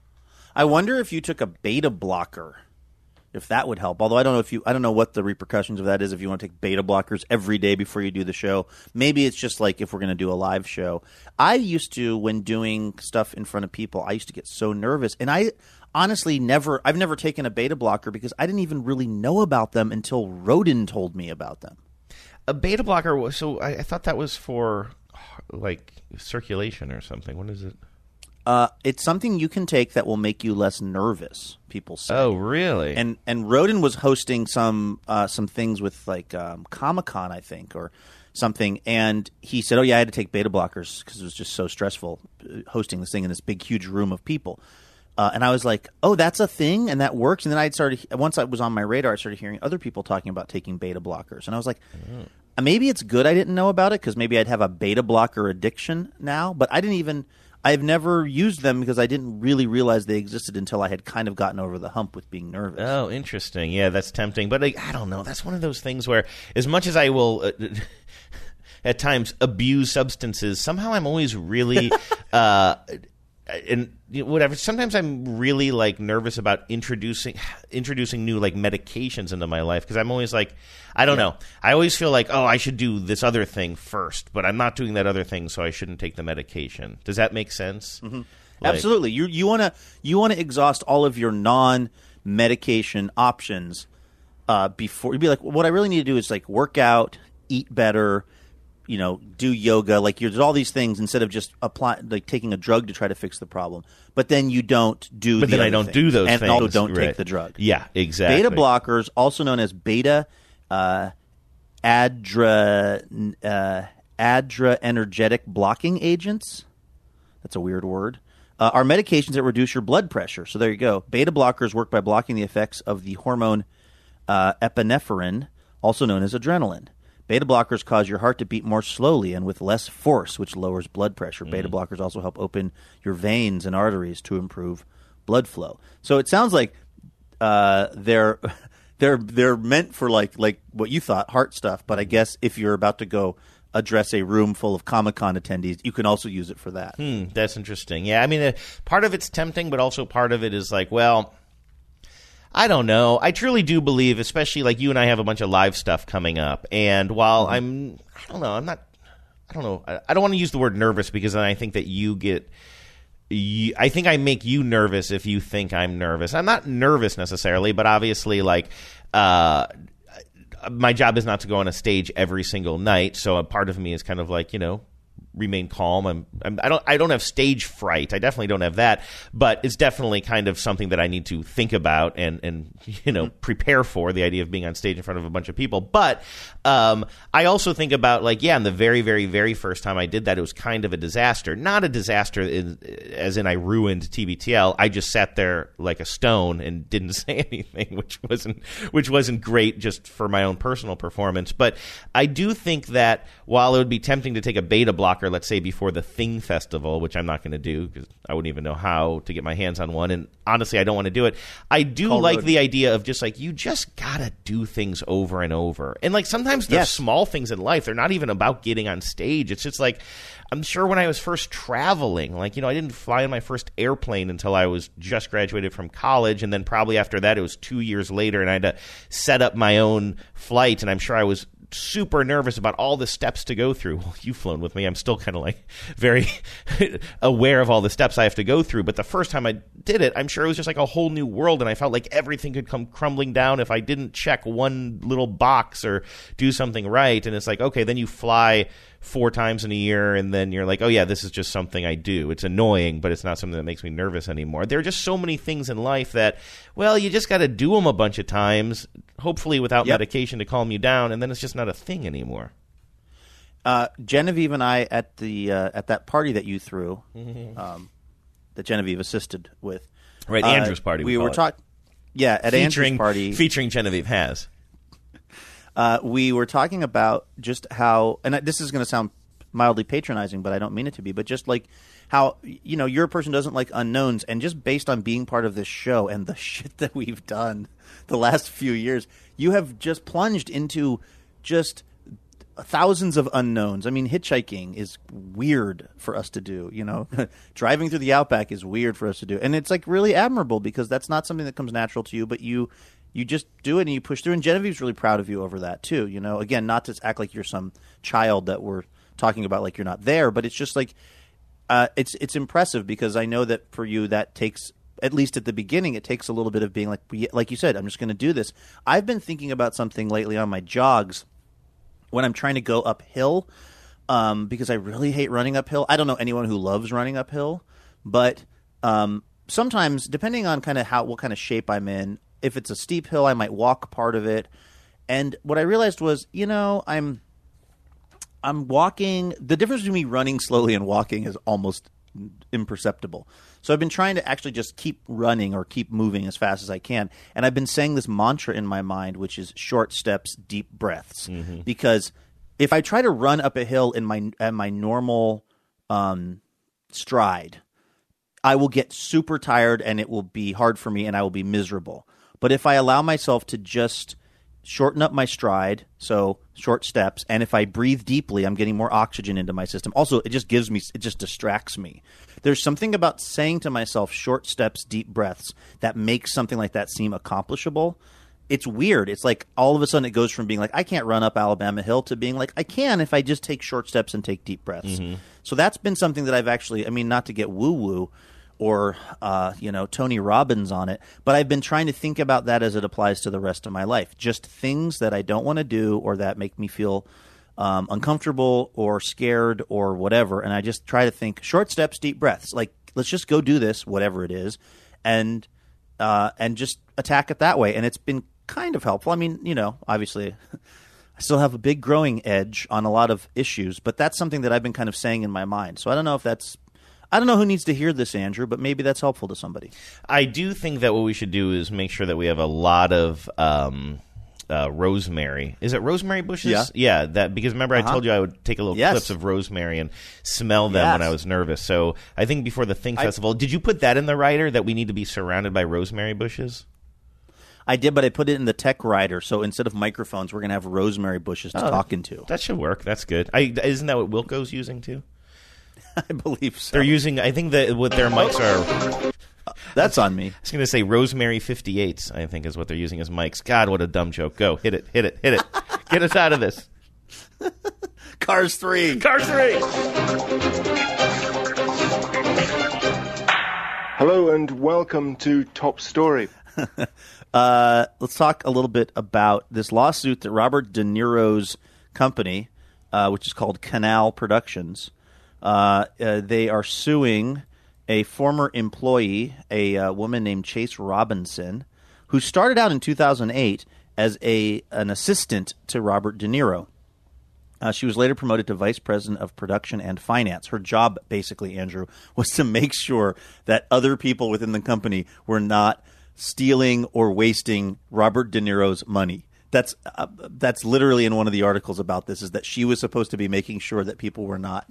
I wonder if you took a beta blocker, if that would help. Although I don't know if you, I don't know what the repercussions of that is if you want to take beta blockers every day before you do the show. Maybe it's just like if we're going to do a live show. I used to, when doing stuff in front of people, I used to get so nervous. And I honestly never, I've never taken a beta blocker because I didn't even really know about them until Rodin told me about them. A beta blocker was, so I, I thought that was for like circulation or something. What is it? Uh, it's something you can take that will make you less nervous, people say. Oh, really? And and Rodin was hosting some uh, some things with like um, Comic-Con, I think, or something, and he said, oh, yeah, I had to take beta blockers because it was just so stressful hosting this thing in this big, huge room of people. Uh, and I was like, oh, that's a thing, and that works? And then I started, once I was on my radar, I started hearing other people talking about taking beta blockers. And I was like, mm. maybe it's good I didn't know about it because maybe I'd have a beta blocker addiction now, but I didn't even – I've never used them because I didn't really realize they existed until I had kind of gotten over the hump with being nervous. Oh, interesting. Yeah, that's tempting. But like, I don't know. That's one of those things where as much as I will uh, at times abuse substances, somehow I'm always really uh, and whatever. Sometimes I'm really like nervous about introducing introducing new like medications into my life because I'm always like, I don't yeah. know. I always feel like, oh, I should do this other thing first, but I'm not doing that other thing, so I shouldn't take the medication. Does that make sense? Mm-hmm. Like, Absolutely. You you want to you want to exhaust all of your non-medication options uh, before you'd be like, what I really need to do is like work out, eat better, you know, do yoga. Like there's all these things instead of just apply like taking a drug to try to fix the problem. But then you don't do. But the then I other don't things. do those and things. also don't Right. take the drug. Yeah, exactly. Beta blockers, also known as beta uh, adre, uh, adrenergetic blocking agents. That's a weird word. Uh, are medications that reduce your blood pressure. So there you go. Beta blockers work by blocking the effects of the hormone uh, epinephrine, also known as adrenaline. Beta blockers cause your heart to beat more slowly and with less force, which lowers blood pressure. Mm. Beta blockers also help open your veins and arteries to improve blood flow. So it sounds like uh, they're they're they're meant for like like what you thought, heart stuff. But I guess if you're about to go address a room full of Comic-Con attendees, you can also use it for that. Hmm, that's interesting. Yeah, I mean, uh, part of it's tempting, but also part of it is like, well, I don't know. I truly do believe, especially like you and I have a bunch of live stuff coming up. And while mm-hmm. I'm, I don't know, I'm not, I don't know. I, I don't want to use the word nervous because then I think that you get, you, I think I make you nervous if you think I'm nervous. I'm not nervous necessarily, but obviously like, uh, my job is not to go on a stage every single night. So a part of me is kind of like, you know, remain calm. I'm, I'm, I don't I don't have stage fright. I definitely don't have that. But it's definitely kind of something that I need to think about and, and you know, prepare for, the idea of being on stage in front of a bunch of people. But um, I also think about, like, yeah, and the very, very, very first time I did that, it was kind of a disaster. Not a disaster in, as in I ruined T B T L. I just sat there like a stone and didn't say anything, which wasn't which wasn't great just for my own personal performance. But I do think that while it would be tempting to take a beta blocker, let's say before the Thing Festival, which I'm not going to do because I wouldn't even know how to get my hands on one, and honestly I don't want to do it. I do Call like road. the idea of just like, you just gotta do things over and over, and like sometimes they're yes. small things in life. They're not even about getting on stage. It's just like, I'm sure when I was first traveling, like, you know, I didn't fly on my first airplane until I was just graduated from college, and then probably after that it was two years later and I had to set up my own flight, and I'm sure I was super nervous about all the steps to go through. Well, you've flown with me. I'm still kind of like very aware of all the steps I have to go through. But the first time I did it, I'm sure it was just like a whole new world. And I felt like everything could come crumbling down if I didn't check one little box or do something right. And it's like, okay, then you fly four times in a year and then you're like, oh yeah, this is just something I do. It's annoying, but it's not something that makes me nervous anymore. There are just so many things in life that, well, you just got to do them a bunch of times, hopefully without yep. medication to calm you down, and then it's just not a thing anymore. Uh, Genevieve and I at the uh, at that party that you threw, mm-hmm. um, that Genevieve assisted with, right? Uh, Andrew's party. We, we were talking, yeah, at featuring, Andrew's party, featuring Genevieve has. Uh, we were talking about just how, and this is going to sound mildly patronizing, but I don't mean it to be, but just like how, you know, you're a person who doesn't like unknowns, and just based on being part of this show and the shit that we've done the last few years, you have just plunged into just thousands of unknowns. I mean, hitchhiking is weird for us to do, you know. Driving through the Outback is weird for us to do, and it's like really admirable because that's not something that comes natural to you, but you you just do it and you push through, and Genevieve's really proud of you over that too, you know. Again, not to act like you're some child that we're talking about like you're not there, but it's just like uh, it's it's impressive because I know that for you that takes, at least at the beginning, it takes a little bit of being like, like you said, I'm just going to do this. I've been thinking about something lately on my jogs when I'm trying to go uphill, um, because I really hate running uphill. I don't know anyone who loves running uphill, but um, sometimes, depending on kind of how what kind of shape I'm in, if it's a steep hill, I might walk part of it. And what I realized was, you know, I'm I'm walking. The difference between me running slowly and walking is almost imperceptible. So I've been trying to actually just keep running or keep moving as fast as I can. And I've been saying this mantra in my mind, which is short steps, deep breaths. Mm-hmm. Because if I try to run up a hill in my at my normal um, stride, I will get super tired and it will be hard for me and I will be miserable. But if I allow myself to just shorten up my stride, so short steps, and if I breathe deeply, I'm getting more oxygen into my system. Also, it just gives me, it just distracts me. There's something about saying to myself short steps, deep breaths that makes something like that seem accomplishable. It's weird. It's like all of a sudden it goes from being like, I can't run up Alabama Hill to being like, I can if I just take short steps and take deep breaths. Mm-hmm. So that's been something that I've actually, I mean, not to get woo-woo or, uh, you know, Tony Robbins on it, but I've been trying to think about that as it applies to the rest of my life. Just things that I don't want to do or that make me feel um, uncomfortable or scared or whatever. And I just try to think short steps, deep breaths. Like, let's just go do this, whatever it is, and uh, and just attack it that way. And it's been kind of helpful. I mean, you know, obviously I still have a big growing edge on a lot of issues, but that's something that I've been kind of saying in my mind. So I don't know if that's, I don't know who needs to hear this, Andrew, but maybe that's helpful to somebody. I do think that what we should do is make sure that we have a lot of um, uh, rosemary. Is it rosemary bushes? Yeah. Yeah, that, because remember Uh-huh. I told you I would take a little Yes. clips of rosemary and smell them Yes. when I was nervous. So I think before the Think I- Festival, did you put that in the writer that we need to be surrounded by rosemary bushes? I did, but I put it in the tech rider. So instead of microphones, we're going to have rosemary bushes to Oh, talk into. That should work. That's good. I, isn't that what Wilco's using too? I believe so. They're using, I think that what their mics are. That's on me. I was going to say Rosemary fifty-eights, I think is what they're using as mics. God, what a dumb joke. Go. Hit it. Hit it. Hit it. Get us out of this. Cars three. Cars three. Hello and welcome to Top Story. uh, let's talk a little bit about this lawsuit that Robert De Niro's company, uh, which is called Canal Productions, uh, uh, they are suing a former employee, a uh, woman named Chase Robinson, who started out in two thousand eight as a an assistant to Robert De Niro. Uh, she was later promoted to vice president of production and finance. Her job, basically, Andrew, was to make sure that other people within the company were not stealing or wasting Robert De Niro's money. That's uh, that's literally in one of the articles about this, is that she was supposed to be making sure that people were not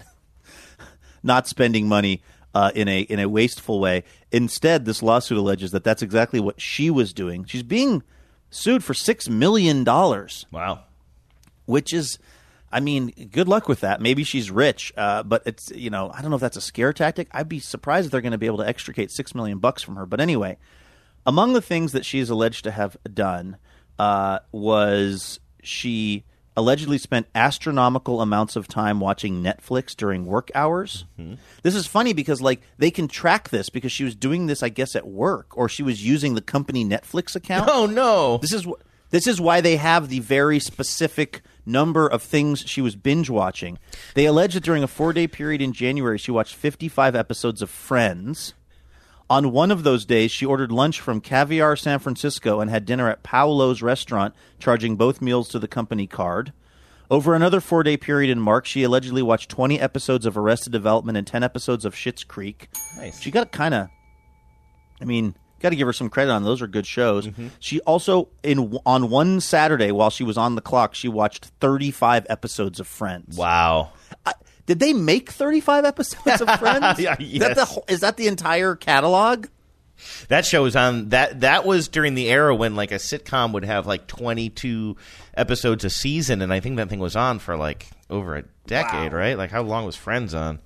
not spending money uh, in a in a wasteful way. Instead, this lawsuit alleges that that's exactly what she was doing. She's being sued for six million dollars. Wow. Which is, I mean, good luck with that. Maybe she's rich, uh, but it's, you know, I don't know if that's a scare tactic. I'd be surprised if they're going to be able to extricate six million bucks from her. But anyway, among the things that she is alleged to have done uh, was she allegedly spent astronomical amounts of time watching Netflix during work hours. Mm-hmm. This is funny because, like, they can track this because she was doing this, I guess, at work, or she was using the company Netflix account. Oh, no. This is wh- this is why they have the very specific number of things she was binge watching. They allege that during a four-day period in January, she watched fifty-five episodes of Friends. On one of those days, she ordered lunch from Caviar San Francisco and had dinner at Paolo's restaurant, charging both meals to the company card. Over another four-day period in March, she allegedly watched twenty episodes of Arrested Development and ten episodes of Schitt's Creek. Nice. She got kind of, I mean, got to give her some credit on those are good shows. Mm-hmm. She also, in on one Saturday while she was on the clock, she watched thirty-five episodes of Friends. Wow. I, did they make thirty-five episodes of Friends? Yeah, Is that the whole- is that the entire catalog? That show was on that. That was during the era when like a sitcom would have like twenty-two episodes a season, and I think that thing was on for like over a decade, Wow. right? Like how long was Friends on?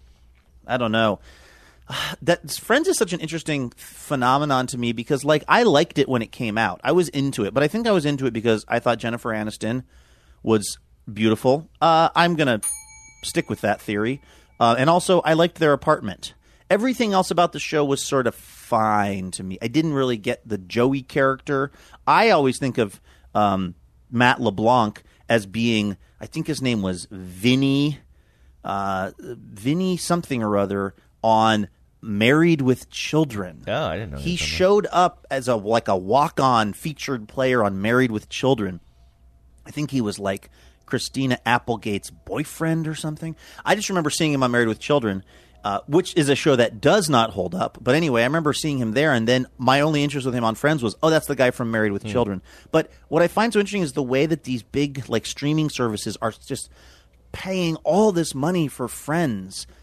I don't know. That Friends is such an interesting phenomenon to me because, like, I liked it when it came out. I was into it, but I think I was into it because I thought Jennifer Aniston was beautiful. Uh, I'm gonna stick with that theory, uh, and also I liked their apartment. Everything else about the show was sort of fine to me. I didn't really get the Joey character. I always think of um, Matt LeBlanc as being, I think his name was Vinny, uh, Vinny something or other on Married with Children. Oh, I didn't know. He showed up as a like a walk-on featured player on Married with Children. I think he was like Christina Applegate's boyfriend or something. I just remember seeing him on Married with Children. Uh, which is a show that does not hold up. But anyway, I remember seeing him there, and then my only interest with him on Friends was, oh, that's the guy from Married with Mm. Children. But what I find so interesting is the way that these big like streaming services are just paying all this money for Friends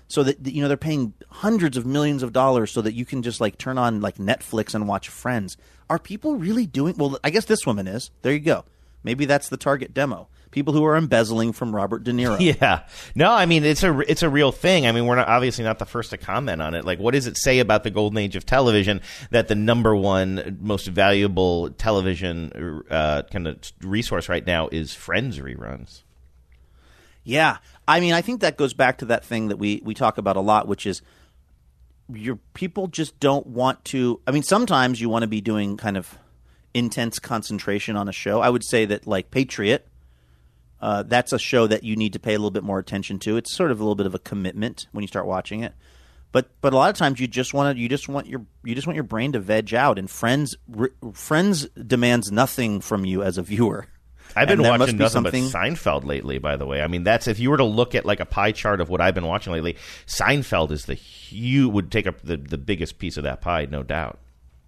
so that, you know, they're paying hundreds of millions of dollars so that you can just like turn on like Netflix and watch Friends. Are people really doing? Well, I guess this woman is. There you go. Maybe that's the target demo. People who are embezzling from Robert De Niro. Yeah. No, I mean, it's a, it's a real thing. I mean, we're not, obviously not the first to comment on it. Like, what does it say about the golden age of television that the number one most valuable television uh, kind of resource right now is Friends reruns? Yeah. I mean, I think that goes back to that thing that we, we talk about a lot, which is your people just don't want to. I mean, sometimes you want to be doing kind of intense concentration on a show. I would say that, like, Patriot, Uh, that's a show that you need to pay a little bit more attention to. It's sort of a little bit of a commitment when you start watching it, but but a lot of times you just want to you just want your you just want your brain to veg out. And Friends re, Friends demands nothing from you as a viewer. I've been watching watching nothing something... but Seinfeld lately. By the way, I mean that's if you were to look at like a pie chart of what I've been watching lately, Seinfeld is the huge would take up the the biggest piece of that pie, no doubt.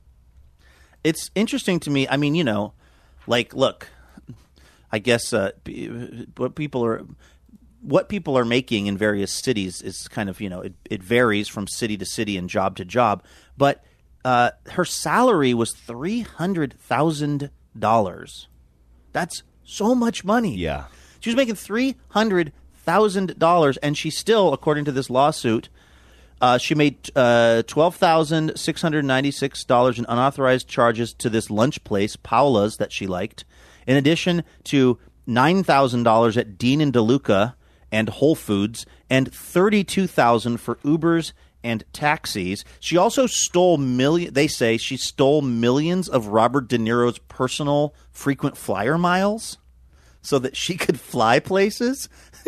It's interesting to me. I mean, you know, like look. I guess uh, what people are what people are making in various cities is kind of, you know, it, it varies from city to city and job to job. But uh, her salary was three hundred thousand dollars. That's so much money. Yeah. She was making three hundred thousand dollars, and she still, according to this lawsuit, uh, she made uh, twelve thousand six hundred ninety-six dollars in unauthorized charges to this lunch place, Paola's, that she liked, in addition to nine thousand dollars at Dean and DeLuca and Whole Foods, and thirty-two thousand dollars for Ubers and taxis. She also stole million. They say she stole millions of Robert De Niro's personal frequent flyer miles so that she could fly places.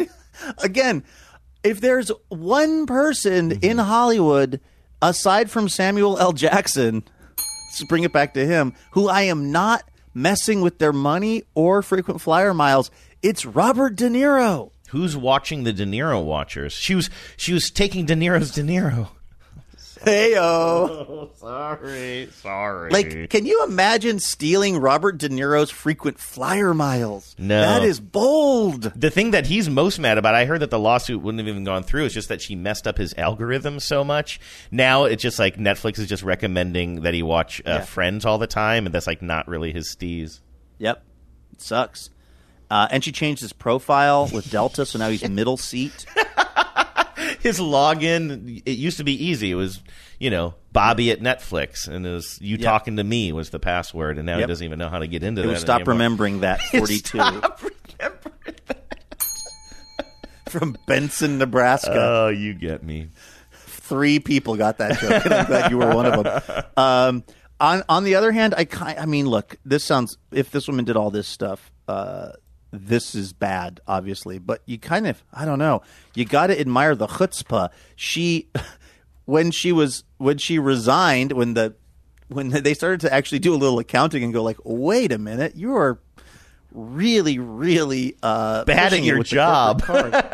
Again, if there's one person mm-hmm. in Hollywood, aside from Samuel L. Jackson, let's bring it back to him, who I am not messing with their money or frequent flyer miles, it's Robert De Niro. Who's watching the De Niro watchers? She was she was taking De Niro's De Niro. Heyo. Oh, sorry, sorry. Like, can you imagine stealing Robert De Niro's frequent flyer miles? No. That is bold. The thing that he's most mad about, I heard that the lawsuit wouldn't have even gone through, is just that she messed up his algorithm so much. Now it's just like Netflix is just recommending that he watch uh, yeah. Friends all the time, and that's like not really his steez. Yep. It sucks. Uh, and she changed his profile with Delta, so now he's middle seat. His login, it used to be easy. It was, you know, Bobby at Netflix, and it was you yep. talking to me was the password, and now yep. he doesn't even know how to get into He'll that stop anymore. remembering that, forty-two. Stop remembering that. From Benson, Nebraska. Oh, you get me. Three people got that joke, and I'm glad you were one of them. Um, on, on the other hand, I, I mean, look, this sounds, if this woman did all this stuff, uh, this is bad, obviously, but you kind of, I don't know, you got to admire the chutzpah. She, when she was, when she resigned, when the, when they started to actually do a little accounting and go like, wait a minute, you are really, really uh, bad at your job.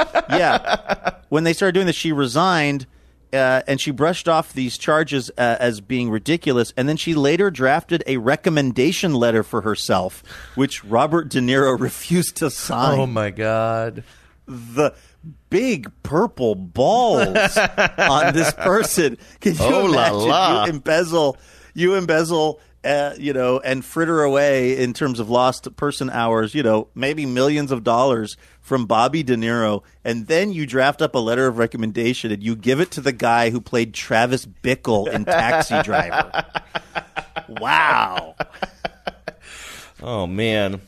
Yeah. When they started doing this, she resigned. Uh, and she brushed off these charges uh, as being ridiculous, and then she later drafted a recommendation letter for herself, which Robert De Niro refused to sign. Oh, my God. The big purple balls on this person. Can you oh, imagine? La la. You embezzle, you embezzle, uh, you know, and fritter away in terms of lost person hours, you know, maybe millions of dollars from Bobby De Niro, and then you draft up a letter of recommendation and you give it to the guy who played Travis Bickle in Taxi Driver. Wow. Oh, man.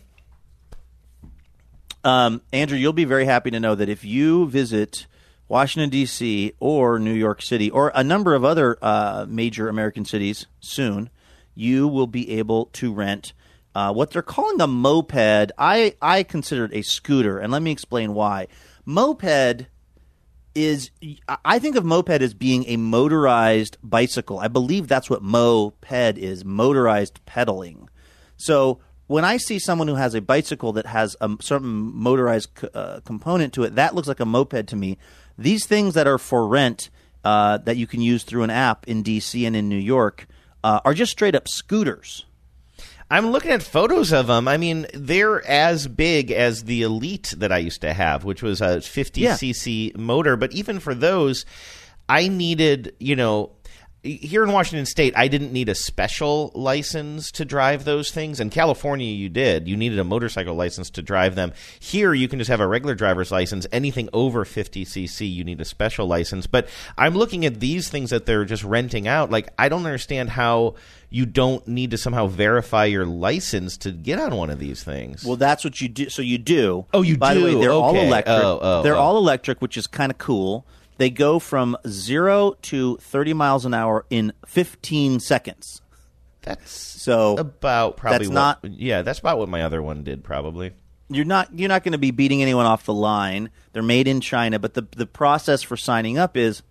Um, Andrew, you'll be very happy to know that if you visit Washington, D C or New York City or a number of other uh, major American cities soon, you will be able to rent Uh, what they're calling a moped. I, I consider it a scooter, and let me explain why. Moped is – I think of moped as being a motorized bicycle. I believe that's what moped is, motorized pedaling. So when I see someone who has a bicycle that has a certain motorized co- uh, component to it, that looks like a moped to me. These things that are for rent uh, that you can use through an app in D C and in New York uh, are just straight-up scooters. I'm looking at photos of them. I mean, they're as big as the Elite that I used to have, which was a fifty c c yeah. motor. But even for those, I needed, you know, here in Washington State, I didn't need a special license to drive those things. In California, you did. You needed a motorcycle license to drive them. Here, you can just have a regular driver's license. Anything over fifty c c, you need a special license. But I'm looking at these things that they're just renting out. Like, I don't understand how you don't need to somehow verify your license to get on one of these things. Well, that's what you do. So you do. Oh, you By do? By the way, they're okay. all electric. Oh, oh, they're oh. all electric, which is kind of cool. They go from zero to thirty miles an hour in fifteen seconds. That's so about probably that's what, not. Yeah, that's about what my other one did. Probably. You're not. You're not going to be beating anyone off the line. They're made in China, but the the process for signing up is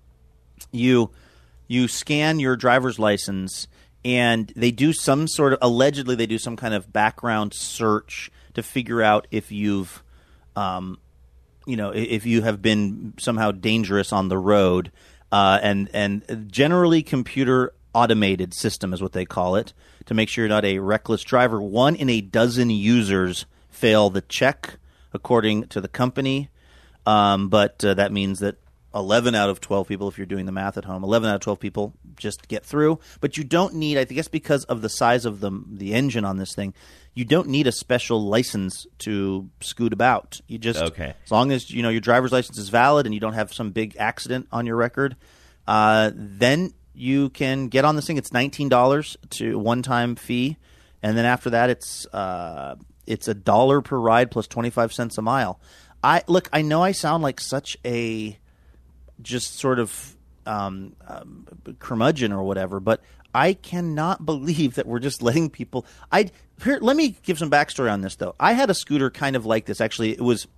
you you scan your driver's license, and they do some sort of allegedly they do some kind of background search to figure out if you've. Um, You know, if you have been somehow dangerous on the road, uh, and and generally computer automated system is what they call it, to make sure you're not a reckless driver. One in a dozen users fail the check, according to the company, um, but uh, that means that eleven out of twelve people, if you're doing the math at home, eleven out of twelve people just get through. But you don't need, I guess because of the size of the the engine on this thing, you don't need a special license to scoot about. You just, okay. as long as you know your driver's license is valid and you don't have some big accident on your record, uh, then you can get on this thing. It's nineteen dollars to one-time fee, and then after that, it's uh, it's a dollar per ride plus twenty-five cents a mile. I look, I know I sound like such a just sort of um, um, curmudgeon or whatever, but I cannot believe that we're just letting people. I here. Let me give some backstory on this, though. I had a scooter kind of like this. Actually, it was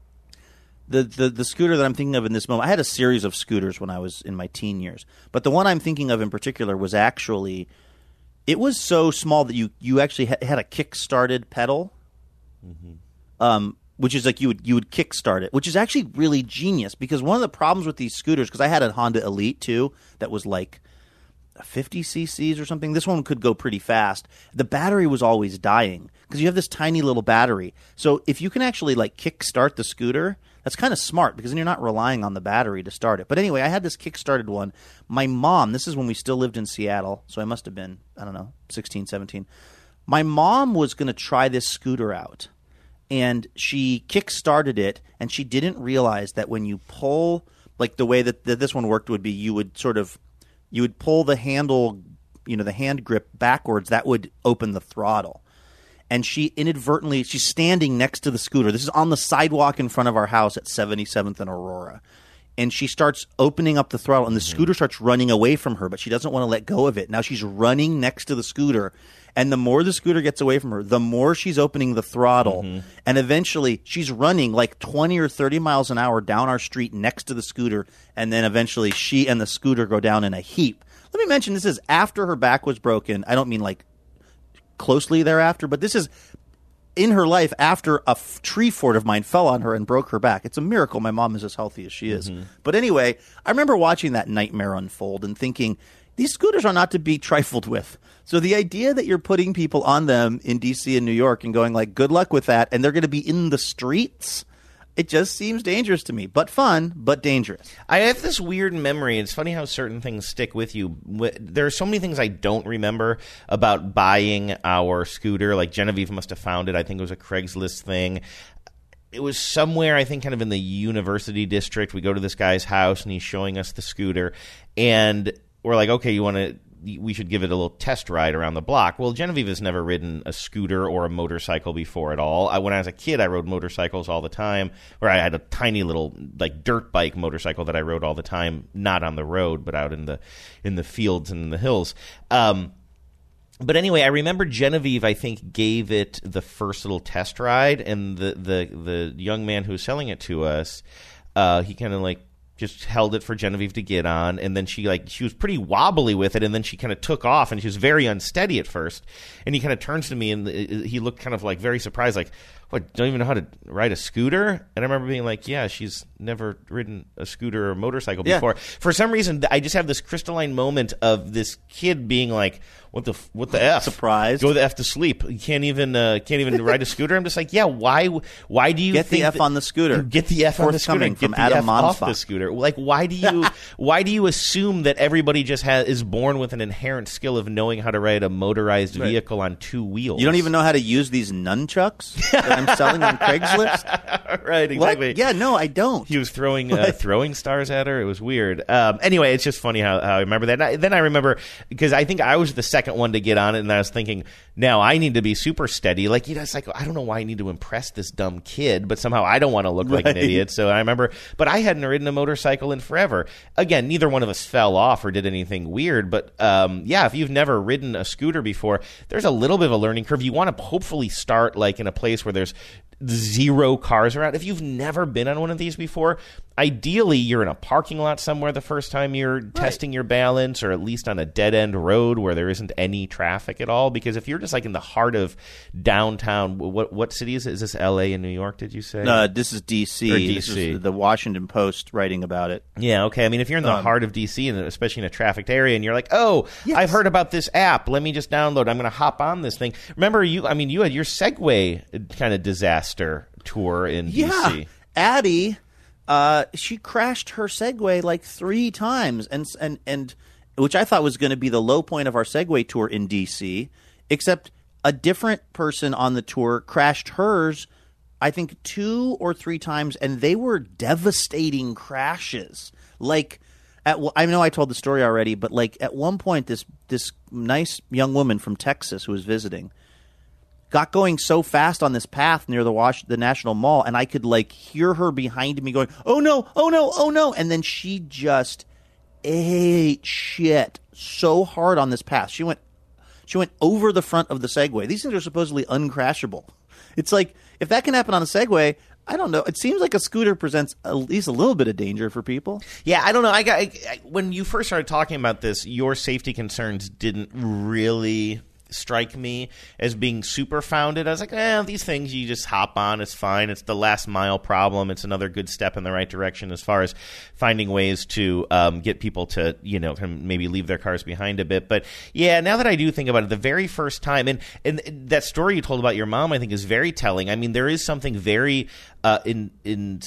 the, the the scooter that I'm thinking of in this moment. I had a series of scooters when I was in my teen years, but the one I'm thinking of in particular was actually it was so small that you you actually ha- had a kick-started pedal, mm-hmm. um, which is like you would you would kick-start it, which is actually really genius because one of the problems with these scooters, because I had a Honda Elite too that was like fifty c c's or something. This one could go pretty fast. The battery was always dying because you have this tiny little battery. So if you can actually like kick start the scooter, that's kind of smart because then you're not relying on the battery to start it. But anyway, I had this kick started one. My mom, this is when we still lived in Seattle, so I must have been, I don't know, sixteen, seventeen. My mom was going to try this scooter out, and she kick started it, and she didn't realize that when you pull, like the way that, that this one worked would be you would sort of You would pull the handle, you know, the hand grip backwards. That would open the throttle. And she inadvertently, she's standing next to the scooter. This is on the sidewalk in front of our house at seventy-seventh and Aurora. And she starts opening up the throttle, and the scooter starts running away from her, but she doesn't want to let go of it. Now she's running next to the scooter. And the more the scooter gets away from her, the more she's opening the throttle. Mm-hmm. And eventually she's running like twenty or thirty miles an hour down our street next to the scooter. And then eventually she and the scooter go down in a heap. Let me mention, this is after her back was broken. I don't mean like closely thereafter, but this is in her life after a f- tree fort of mine fell on her and broke her back. It's a miracle my mom is as healthy as she is. Mm-hmm. But anyway, I remember watching that nightmare unfold and thinking, these scooters are not to be trifled with. So the idea that you're putting people on them in D C and New York and going like, good luck with that, and they're going to be in the streets, it just seems dangerous to me. But fun, but dangerous. I have this weird memory. It's funny how certain things stick with you. There are so many things I don't remember about buying our scooter. Like Genevieve must have found it. I think it was a Craigslist thing. It was somewhere, I think, kind of in the University District. We go to this guy's house, and he's showing us the scooter. And we're like, okay, you want to... we should give it a little test ride around the block. Well, Genevieve has never ridden a scooter or a motorcycle before at all. I, when I was a kid, I rode motorcycles all the time, or I had a tiny little like dirt bike motorcycle that I rode all the time, not on the road, but out in the in the fields and in the hills. Um, but anyway, I remember Genevieve, I think, gave it the first little test ride, and the the, the young man who was selling it to us, uh, he kind of like, just held it for Genevieve to get on, and then she like she was pretty wobbly with it, and then she kind of took off, and she was very unsteady at first. And he kind of turns to me, and he looked kind of like very surprised, like, what, don't even know how to ride a scooter? And I remember being like, yeah, she's never ridden a scooter or motorcycle Yeah. before. For some reason, I just have this crystalline moment of this kid being like, what the f- what the F? Surprised. Go the F to sleep. You can't even uh, can't even ride a scooter. I'm just like, yeah, why why do you Get the think F that- on the scooter. Get the F on the scooter. Forthcoming Get from the Adam F off Monsbach. the scooter. Like, why do you why do you assume that everybody just has is born with an inherent skill of knowing how to ride a motorized Right. vehicle on two wheels? You don't even know how to use these nunchucks that I'm selling on Craigslist? Right, exactly. What? Yeah, no, I don't. He was throwing uh, throwing stars at her. It was weird. Um, anyway, it's just funny how, how I remember that. And I, then I remember, because I think I was the second one to get on it, and I was thinking, now I need to be super steady. Like, you know, it's like, I don't know why I need to impress this dumb kid, but somehow I don't want to look like an Right. idiot. So I remember, but I hadn't ridden a motorcycle in forever. Again, neither one of us fell off or did anything weird, but um, yeah, if you've never ridden a scooter before, there's a little bit of a learning curve. You want to hopefully start like in a place where there's zero cars around. If you've never been on one of these before, ideally you're in a parking lot somewhere the first time you're right. testing your balance, or at least on a dead-end road where there isn't any traffic at all. Because if you're just like in the heart of downtown, what what city is it? Is this L A and New York, did you say? Uh, this is D C. Or D C. This is the Washington Post writing about it. Yeah, okay. I mean, if you're in the Um, heart of D C, and especially in a trafficked area, and you're like, oh, I've heard about this app. Let me just download. I'm going to hop on this thing. Remember, you? I mean, you had your Segway kind of disaster tour in Yeah. D C. Addie, uh, she crashed her Segway like three times, and and and which I thought was going to be the low point of our Segway tour in D C, except a different person on the tour crashed hers, I think two or three times, and they were devastating crashes. Like, at, I know I told the story already, but like at one point, this this nice young woman from Texas who was visiting got going so fast on this path near the Wash, the National Mall, and I could like hear her behind me going, "Oh no, oh no, oh no!" And then she just ate shit so hard on this path. She went, she went over the front of the Segway. These things are supposedly uncrashable. It's like, if that can happen on a Segway, I don't know. It seems like a scooter presents at least a little bit of danger for people. Yeah, I don't know. I got I, I, when you first started talking about this, your safety concerns didn't really strike me as being super founded. I was like, eh, these things you just hop on, it's fine. It's the last mile problem. It's another good step in the right direction as far as finding ways to um, get people to, you know, kind of maybe leave their cars behind a bit. But yeah, now that I do think about it, the very first time, and, and that story you told about your mom, I think is very telling. I mean, there is something very uh, in in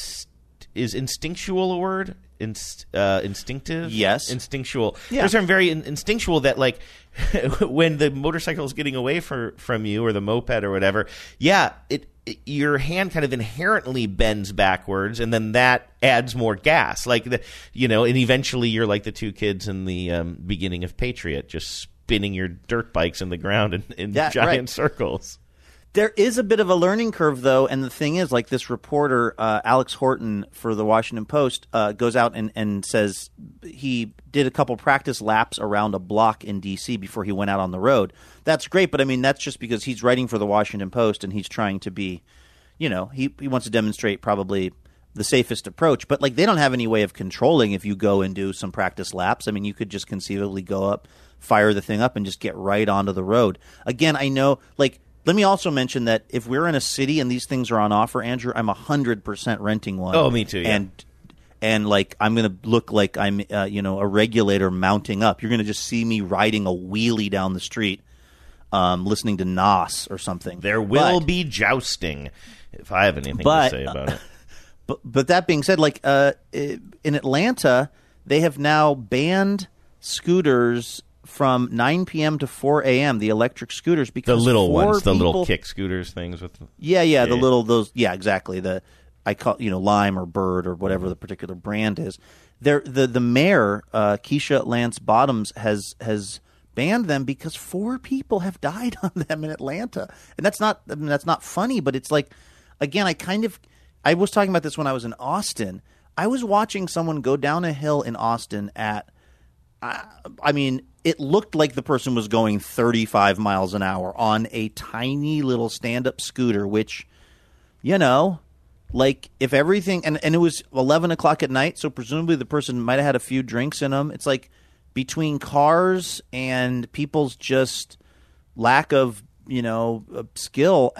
is instinctual a word? Inst, uh, instinctive? Yes. Instinctual. Yeah. There's something very in, instinctual that, like, when the motorcycle is getting away for, from you, or the moped or whatever, yeah, it, it your hand kind of inherently bends backwards, and then that adds more gas. Like, the, you know, and eventually you're like the two kids in the um, beginning of Patriot, just spinning your dirt bikes in the ground in, in That- giant right. circles. There is a bit of a learning curve, though, and the thing is, like, this reporter, uh, Alex Horton for the Washington Post, uh, goes out and, and says he did a couple practice laps around a block in D C before he went out on the road. That's great, but, I mean, that's just because he's writing for the Washington Post and he's trying to be, you know, he, he wants to demonstrate probably the safest approach. But, like, they don't have any way of controlling if you go and do some practice laps. I mean, you could just conceivably go up, fire the thing up, and just get right onto the road. Again, I know, like, let me also mention that if we're in a city and these things are on offer, Andrew, I'm one hundred percent renting one. Oh, me too, yeah. And, and like, I'm going to look like I'm, uh, you know, a regulator mounting up. You're going to just see me riding a wheelie down the street, um, listening to Nas or something. There will But- be jousting, if I have anything But, to say about it. But, but that being said, like, uh, in Atlanta, they have now banned scooters from nine p.m. to four a.m., the electric scooters, The because little four ones, the little people- kick scooters things with. Yeah, yeah, the Yeah. little those. Yeah, exactly. The I call you know Lime or Bird or whatever the particular brand is. There, the the mayor uh, Keisha Lance Bottoms has has banned them because four people have died on them in Atlanta, and that's not I mean, that's not funny, but it's like, again, I kind of I was talking about this when I was in Austin. I was watching someone go down a hill in Austin at. I, I mean, it looked like the person was going thirty-five miles an hour on a tiny little stand-up scooter, which, you know, like if everything – and and it was eleven o'clock at night, so presumably the person might have had a few drinks in them. It's like between cars and people's just lack of, you know, uh, skill, I,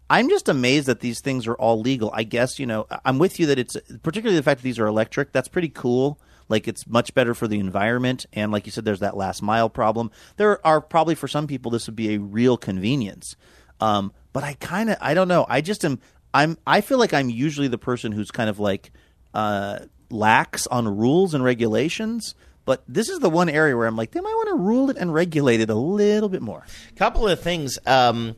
I'm just amazed that these things are all legal. I guess, you know, I'm with you that it's particularly the fact that these are electric. That's pretty cool. Like, it's much better for the environment. And like you said, there's that last mile problem. There are probably for some people this would be a real convenience. Um, but I kind of I don't know. I just am I'm I feel like I'm usually the person who's kind of like uh, lax on rules and regulations. But this is the one area where I'm like, they might want to rule it and regulate it a little bit more. Couple of things. Um,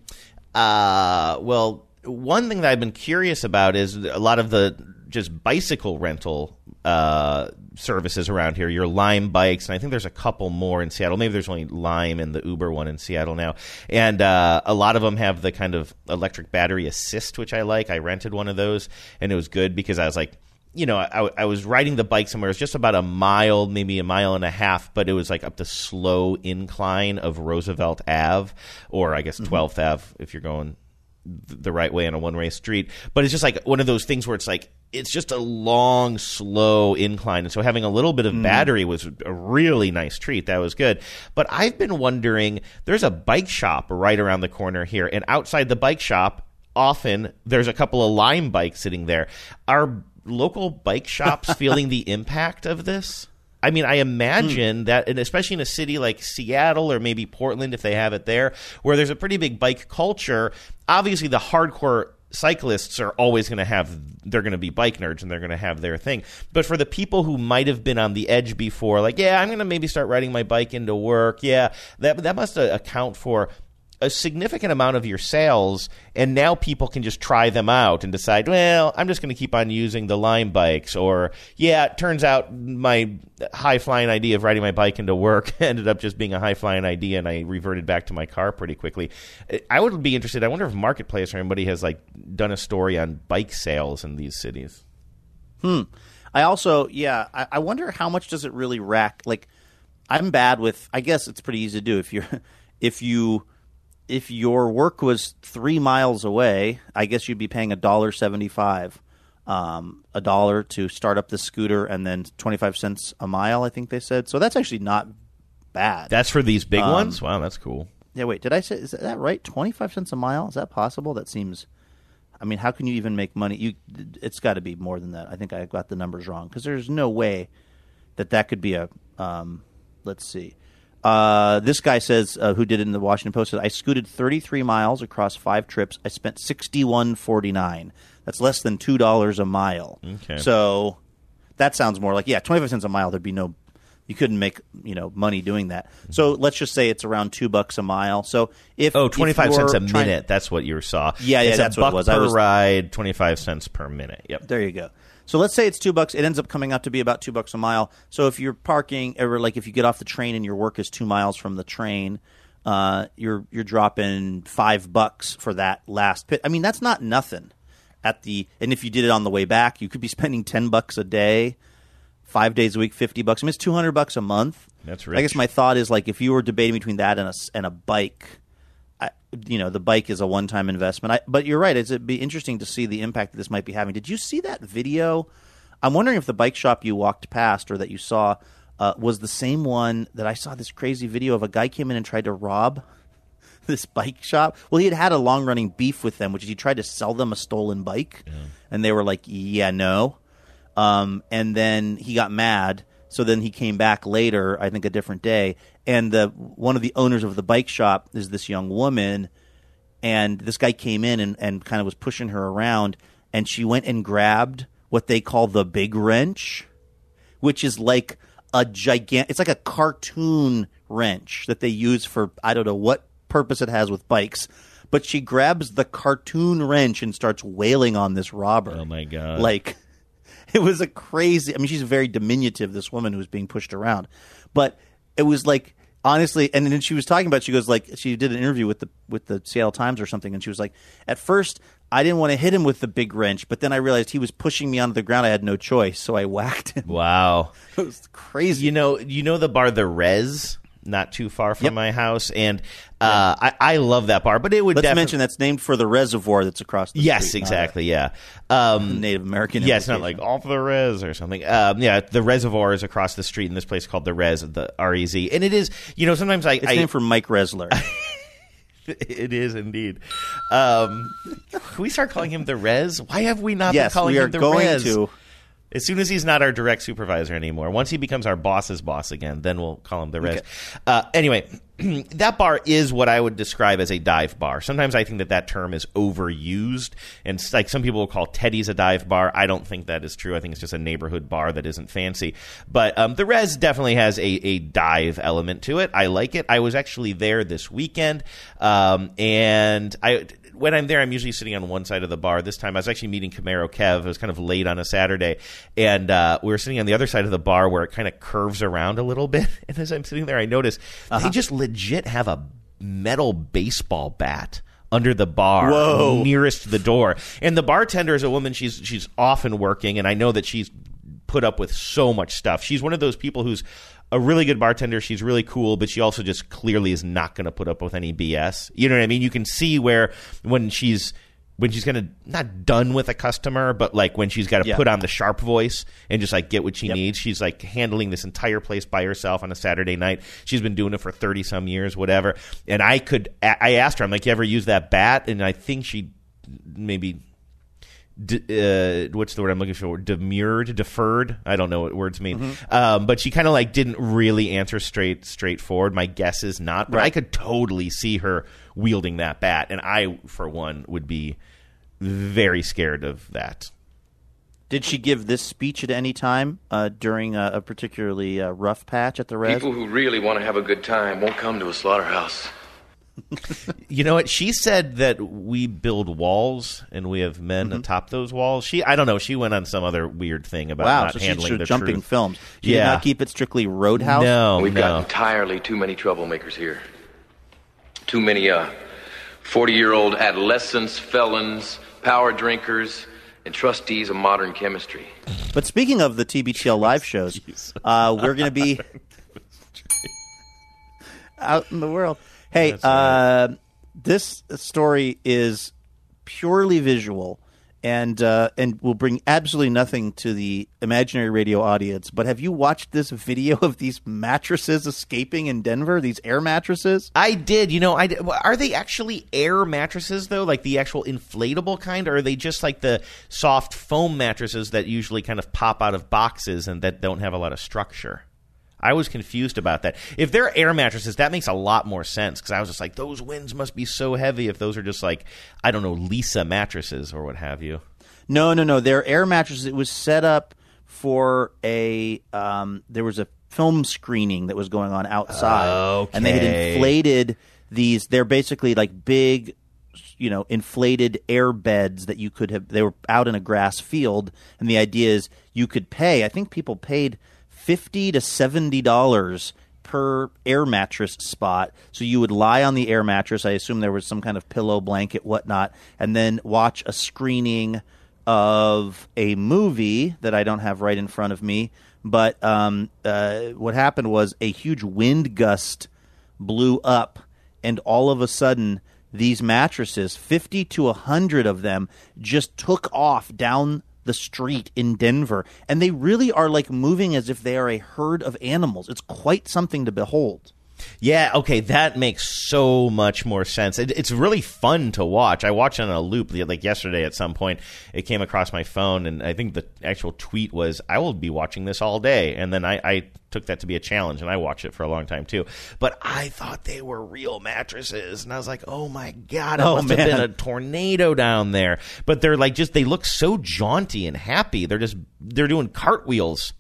uh, well, one thing that I've been curious about is a lot of the just bicycle rental uh, services around here. Your Lime bikes, and I think there's a couple more in Seattle. Maybe there's only Lime and the Uber one in Seattle now. And uh, a lot of them have the kind of electric battery assist, which I like. I rented one of those, and it was good because I was like, you know, I, I was riding the bike somewhere. It was just about a mile, maybe a mile and a half, but it was like up the slow incline of Roosevelt Avenue, or I guess twelfth mm-hmm. Avenue if you're going the right way on a one-way street. But it's just like one of those things where it's like, it's just a long, slow incline. And so having a little bit of mm. battery was a really nice treat. That was good. But I've been wondering, there's a bike shop right around the corner here. And outside the bike shop, often there's a couple of Lime bikes sitting there. Are local bike shops feeling the impact of this? I mean, I imagine mm. that, and especially in a city like Seattle or maybe Portland, if they have it there, where there's a pretty big bike culture, obviously the hardcore cyclists are always going to have, they're going to be bike nerds and they're going to have their thing. But for the people who might have been on the edge before, like, yeah, I'm going to maybe start riding my bike into work, yeah, that that must account for a significant amount of your sales, and now people can just try them out and decide, well, I'm just going to keep on using the Lime bikes, or, yeah, it turns out my high-flying idea of riding my bike into work ended up just being a high-flying idea, and I reverted back to my car pretty quickly. I would be interested. I wonder if Marketplace or anybody has, like, done a story on bike sales in these cities. Hmm. I also, yeah, I, I wonder how much does it really rack. Like, I'm bad with, I guess it's pretty easy to do. If you're, if you... If your work was three miles away, I guess you'd be paying a dollar seventy-five, um, a dollar to start up the scooter, and then twenty-five cents a mile. I think they said. So that's actually not bad. That's for these big um, ones. Wow, that's cool. Yeah. Wait, did I say is that right? Twenty-five cents a mile? Is that possible? That seems. I mean, how can you even make money? You, it's got to be more than that. I think I got the numbers wrong because there's no way that that could be a. Um, let's see. Uh, this guy says, uh, who did it in the Washington Post, said, I scooted thirty-three miles across five trips. I spent sixty-one forty-nine. That's less than two dollars a mile. Okay. So that sounds more like, yeah, twenty-five cents a mile. There'd be no, you couldn't make, you know, money doing that. Mm-hmm. So let's just say it's around two bucks a mile. So if oh, twenty-five if cents a trying, minute. That's what you saw. Yeah, yeah, it's that's a what buck it was. Per I was, ride, twenty-five cents per minute. Yep. There you go. So let's say it's two bucks. It ends up coming out to be about two bucks a mile. So if you're parking, or like if you get off the train and your work is two miles from the train, uh, you're you're dropping five bucks for that last pit. I mean, that's not nothing. At the and if you did it on the way back, you could be spending ten bucks a day, five days a week, fifty bucks. I mean, it's two hundred bucks a month. That's rich. I guess my thought is like if you were debating between that and a and a bike. I, you know, the bike is a one-time investment. I, but you're right. It's, it'd be interesting to see the impact that this might be having. Did you see that video? I'm wondering if the bike shop you walked past or that you saw uh, was the same one that I saw this crazy video of a guy came in and tried to rob this bike shop. Well, he had had a long-running beef with them, which is he tried to sell them a stolen bike. Yeah. And they were like, yeah, no. Um, and then he got mad. So then he came back later, I think a different day, and the one of the owners of the bike shop is this young woman, and this guy came in and, and kind of was pushing her around, and she went and grabbed what they call the big wrench, which is like a gigantic – it's like a cartoon wrench that they use for – I don't know what purpose it has with bikes. But she grabs the cartoon wrench and starts wailing on this robber. Oh, my God. Like – it was a crazy – I mean, she's very diminutive, this woman who was being pushed around. But it was like – honestly – and then she was talking about – she goes like – she did an interview with the with the Seattle Times or something, and she was like, at first I didn't want to hit him with the big wrench, but then I realized he was pushing me onto the ground. I had no choice, so I whacked him. Wow. It was crazy. You know, you know the bar The Res? Not too far from yep. my house, and uh, yeah. I, I love that bar. But it would let's defi- mention that's named for the reservoir that's across the yes, street. Yes, exactly. A, yeah, um, Native American. Yeah, it's not like off the res or something. Um, yeah, the reservoir is across the street in this place called the Res, the R E Z, and it is. You know, sometimes I it's I, named for Mike Resler. It is indeed. Um, can we start calling him the Rez? Why have we not yes, been calling we are him the going Rez? to. As soon as he's not our direct supervisor anymore, once he becomes our boss's boss again, then we'll call him the Rez. Okay. Uh, anyway, that bar is what I would describe as a dive bar. Sometimes I think that that term is overused, and like some people will call Teddy's a dive bar. I don't think that is true. I think it's just a neighborhood bar that isn't fancy. But um, the Rez definitely has a, a dive element to it. I like it. I was actually there this weekend, um, and I... When I'm there, I'm usually sitting on one side of the bar. This time, I was actually meeting Camaro Kev. It was kind of late on a Saturday, and uh, we were sitting on the other side of the bar where it kind of curves around a little bit. And as I'm sitting there, I notice uh-huh. they just legit have a metal baseball bat under the bar, Whoa. nearest to the door. And the bartender is a woman. She's she's often working, and I know that she's put up with so much stuff. She's one of those people who's a really good bartender. She's really cool, but she also just clearly is not going to put up with any B S. You know what I mean? You can see where when she's when she's going to not done with a customer, but like when she's got to yeah. put on the sharp voice and just like get what she yep. needs. She's like handling this entire place by herself on a Saturday night. She's been doing it for thirty some years, whatever. And I could, I asked her, I'm like, you ever use that bat? And I think she maybe. D- uh, what's the word I'm looking for? Demurred, deferred. I don't know what words mean. Mm-hmm. Um, but she kind of like didn't really answer straight, straightforward. My guess is not. But right. I could totally see her wielding that bat, and I, for one, would be very scared of that. Did she give this speech at any time uh, during a, a particularly uh, rough patch at the Rez? People who really want to have a good time won't come to a slaughterhouse. You know what? She said that we build walls and we have men mm-hmm. atop those walls. She, I don't know. She went on some other weird thing about wow, not so handling she's the jumping truth. films. She yeah. did not keep it strictly Roadhouse? No, We've no. got entirely too many troublemakers here. Too many uh, forty-year-old adolescents, felons, power drinkers, and trustees of modern chemistry. But speaking of the T B T L live shows, uh, we're going to be out in the world. Hey, right. uh, this story is purely visual and uh, and will bring absolutely nothing to the imaginary radio audience. But have you watched this video of these mattresses escaping in Denver, these air mattresses? I did. You know, I did. Are they actually air mattresses, though, like the actual inflatable kind, or are they just like the soft foam mattresses that usually kind of pop out of boxes and that don't have a lot of structure? I was confused about that. If they're air mattresses, that makes a lot more sense because I was just like, those winds must be so heavy if those are just like, I don't know, Lisa mattresses or what have you. No, no, no. They're air mattresses. It was set up for a um, – there was a film screening that was going on outside. Okay. And they had inflated these – they're basically like big – you know, inflated air beds that you could have – they were out in a grass field. And the idea is you could pay – I think people paid – fifty to seventy dollars per air mattress spot. So you would lie on the air mattress. I assume there was some kind of pillow, blanket, whatnot, and then watch a screening of a movie that I don't have right in front of me. But um, uh, what happened was a huge wind gust blew up, and all of a sudden these mattresses, fifty to one hundred of them, just took off down the street in Denver, and they really are like moving as if they are a herd of animals. It's quite something to behold. Yeah, okay, that makes so much more sense. It, it's really fun to watch. I watched it on a loop like yesterday at some point. It came across my phone, and I think the actual tweet was, I will be watching this all day. And then I, I took that to be a challenge, and I watched it for a long time too. But I thought they were real mattresses, and I was like, oh my God, it oh, must man. have been a tornado down there. But they're like just, they look so jaunty and happy. They're just, they're doing cartwheels.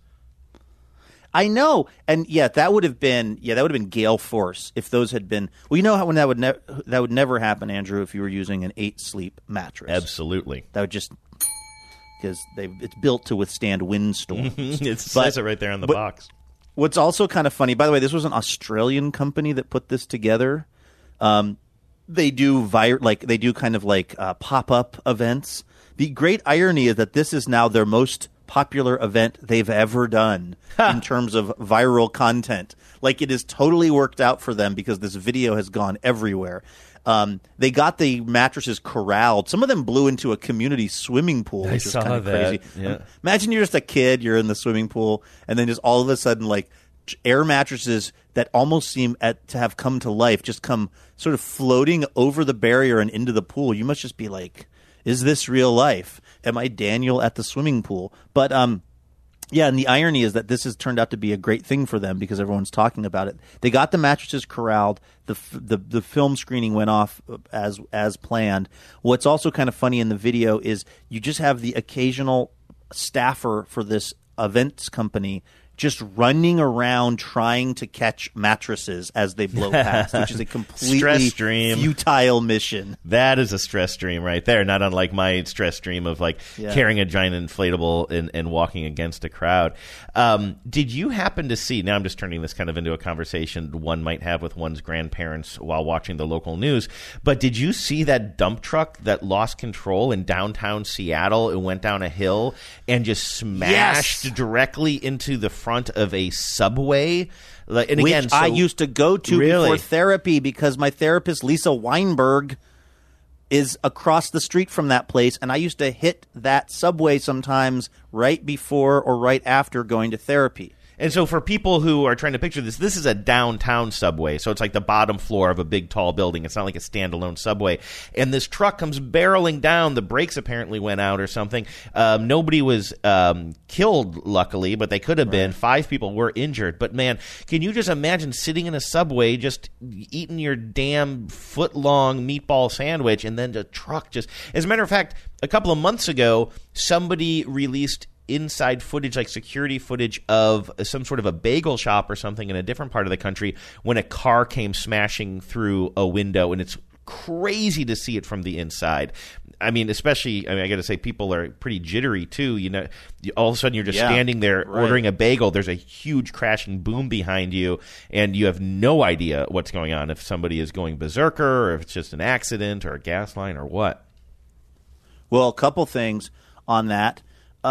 I know, and yeah, that would have been yeah, that would have been gale force if those had been. Well, you know how when that would ne- that would never happen, Andrew, if you were using an eight sleep mattress. Absolutely, that would just because they it's built to withstand windstorms. It says it right there on the but, box. What's also kind of funny, by the way, this was an Australian company that put this together. Um, they do vi- like they do kind of like uh, pop up events. The great irony is that this is now their most popular event they've ever done in terms of viral content. Like, it is totally worked out for them because this video has gone everywhere. Um, they got the mattresses corralled. Some of them blew into a community swimming pool, which is kind of crazy. Yeah. Imagine you're just a kid, you're in the swimming pool, and then just all of a sudden, like, air mattresses that almost seem at, to have come to life, just come sort of floating over the barrier and into the pool. You must just be like, is this real life? Am I Daniel at the swimming pool? But um, yeah, and the irony is that this has turned out to be a great thing for them because everyone's talking about it. They got the mattresses corralled. The the the film screening went off as as planned. What's also kind of funny in the video is you just have the occasional staffer for this events company just running around trying to catch mattresses as they blow past, which is a completely stress dream. futile mission. That is a stress dream right there, not unlike my stress dream of like Yeah. carrying a giant inflatable and, and walking against a crowd. Um, did you happen to see, now I'm just turning this kind of into a conversation one might have with one's grandparents while watching the local news, but did you see that dump truck that lost control in downtown Seattle? It went down a hill and just smashed Yes. directly into the front of a subway. Like, and Which again, so, I used to go to Really? before therapy because my therapist, Lisa Weinberg, is across the street from that place, and I used to hit that subway sometimes right before or right after going to therapy. And so for people who are trying to picture this, this is a downtown subway. So it's like the bottom floor of a big, tall building. It's not like a standalone subway. And this truck comes barreling down. The brakes apparently went out or something. Um, nobody was um, killed, luckily, but they could have been. Five people were injured. But, man, can you just imagine sitting in a subway just eating your damn foot-long meatball sandwich and then the truck just – as a matter of fact, a couple of months ago, somebody released – inside footage, like security footage of some sort of a bagel shop or something in a different part of the country when a car came smashing through a window, and it's crazy to see it from the inside. I mean, especially, I mean, I got to say, people are pretty jittery too. You know, all of a sudden you're just Yeah, standing there right. ordering a bagel. There's a huge crashing boom behind you, and you have no idea what's going on. If somebody is going berserker, or if it's just an accident or a gas line or what. Well, a couple things on that.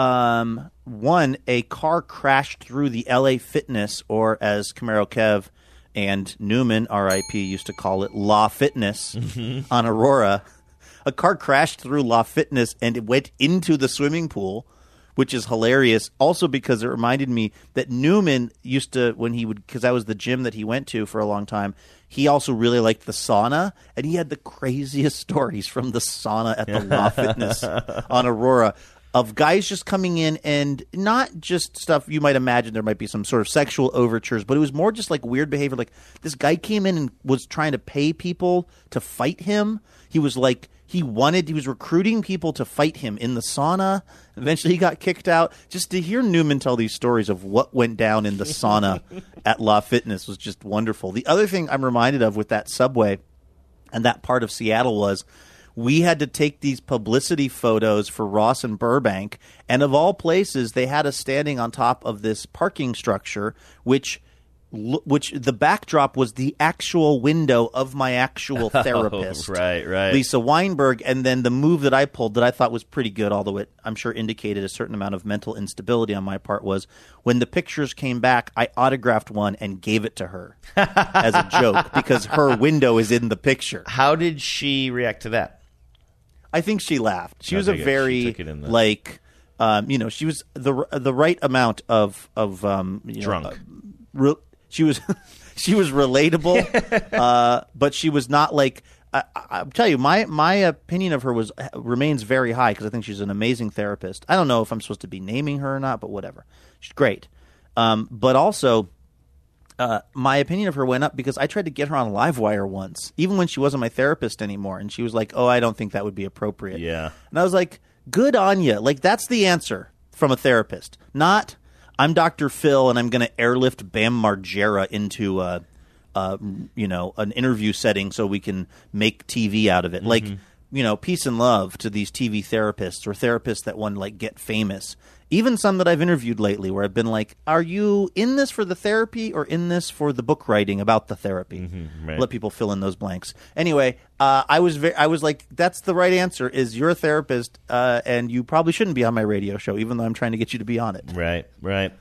Um, one, a car crashed through the L A Fitness, or as Camaro Kev and Newman, R I P, used to call it, La Fitness on Aurora. A car crashed through La Fitness and it went into the swimming pool, which is hilarious. Also because it reminded me that Newman used to, when he would, because that was the gym that he went to for a long time, he also really liked the sauna, and he had the craziest stories from the sauna at the La Fitness on Aurora. Of guys just coming in, and not just stuff you might imagine there might be some sort of sexual overtures, but it was more just like weird behavior. Like this guy came in and was trying to pay people to fight him. He was like, he wanted, he was recruiting people to fight him in the sauna. Eventually he got kicked out. Just to hear Newman tell these stories of what went down in the sauna at La Fitness was just wonderful. The other thing I'm reminded of with that subway and that part of Seattle was, we had to take these publicity photos for Ross and Burbank, and of all places, they had us standing on top of this parking structure, which which the backdrop was the actual window of my actual therapist, Oh, right, right. Lisa Weinberg, and then the move that I pulled that I thought was pretty good, although it I'm sure indicated a certain amount of mental instability on my part, was when the pictures came back, I autographed one and gave it to her as a joke because her window is in the picture. How did she react to that? I think she laughed. She I was a think it- she very took it in the- like, um, you know, she was the the right amount of of um, you know, Drunk. uh, re- she was she was relatable, uh, but she was not like. I, I, I'll tell you, my my opinion of her was remains very high because I think she's an amazing therapist. I don't know if I'm supposed to be naming her or not, but whatever. She's great, um, but also. Uh, my opinion of her went up because I tried to get her on Livewire once, even when she wasn't my therapist anymore. And she was like, oh, I don't think that would be appropriate. Yeah. And I was like, good on you. Like, that's the answer from a therapist. Not, I'm Doctor Phil and I'm going to airlift Bam Margera into, uh, uh, you know, an interview setting so we can make T V out of it. Mm-hmm. Like, you know, peace and love to these T V therapists or therapists that want to, like, get famous. Even some that I've interviewed lately where I've been like, are you in this for the therapy or in this for the book writing about the therapy? Mm-hmm, right. Let people fill in those blanks. Anyway, uh, I was ve- I was like, that's the right answer is you're a therapist uh, and you probably shouldn't be on my radio show, even though I'm trying to get you to be on it. Right, right.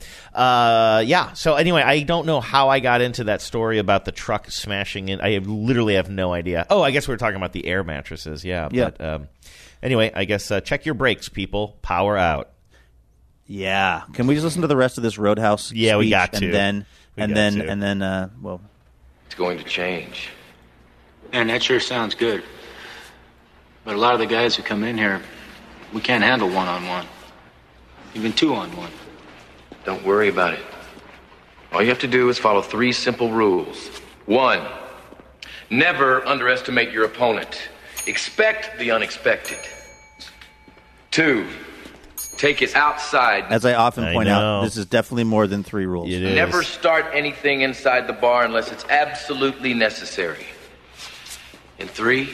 Uh, yeah, so anyway, I don't know how I got into that story about the truck smashing in. I literally have no idea. Oh, I guess we were talking about the air mattresses, yeah. Yeah. But um, anyway, I guess uh, check your brakes, people. Power out. Yeah. Can we just listen to the rest of this Roadhouse? Yeah, we speech got to. And then, We and got then, to. and then, uh, well, It's going to change. And that sure sounds good. But a lot of the guys who come in here, we can't handle one-on-one. Even two-on-one. Don't worry about it. All you have to do is follow three simple rules. One, never underestimate your opponent. Expect the unexpected. Two, take it outside. as I often I point know. out, this is definitely more than three rules. It is. Never start anything inside the bar unless it's absolutely necessary. And three,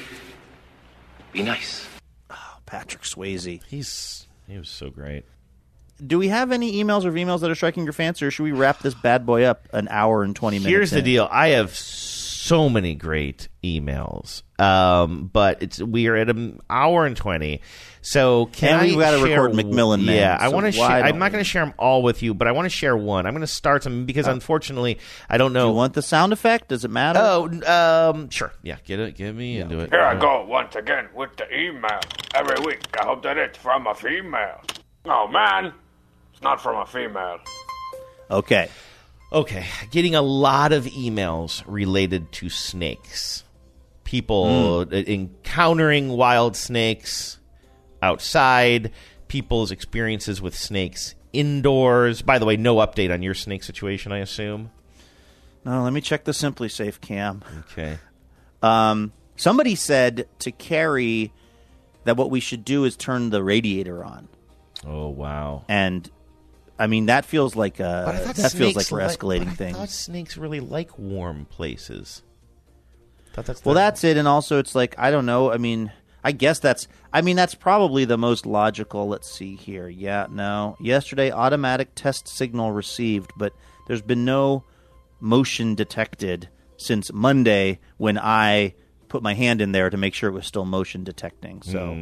be nice. Patrick Swayze. He's he was so great. Do we have any emails or emails that are striking your fancy, or should we wrap this bad boy up an hour and twenty minutes? Here's the in? deal. I have so many great emails, um, but it's we are at an hour and twenty. So can And we've I gotta share record McMillan Man, Yeah, I so want to why share. I'm don't not we? going to share them all with you, but I want to share one. I'm going to start some because unfortunately I don't know. Do you want the sound effect? Does it matter? Oh, um, sure. Yeah, get it. Get me into it. Here I go once again with the email. Every week, I hope that it's from a female. Oh, man. It's not from a female. Okay. Okay, getting a lot of emails related to snakes. People Mm. encountering wild snakes outside, people's experiences with snakes indoors. By the way, no update on your snake situation, I assume. No, let me check the Simply Safe cam. Okay. Um, somebody said to Carrie that what we should do is turn the radiator on. Oh, wow. And I mean that feels like But I uh, thought that feels like snakes we're like- escalating but I things. thought snakes really like warm places. Thought that's Well, the- that's it, and also it's like I don't know. I mean, I guess that's. I mean, that's probably the most logical. Let's see here. Yeah, no. Yesterday, automatic test signal received, but there's been no motion detected since Monday when I put my hand in there to make sure it was still motion detecting. So,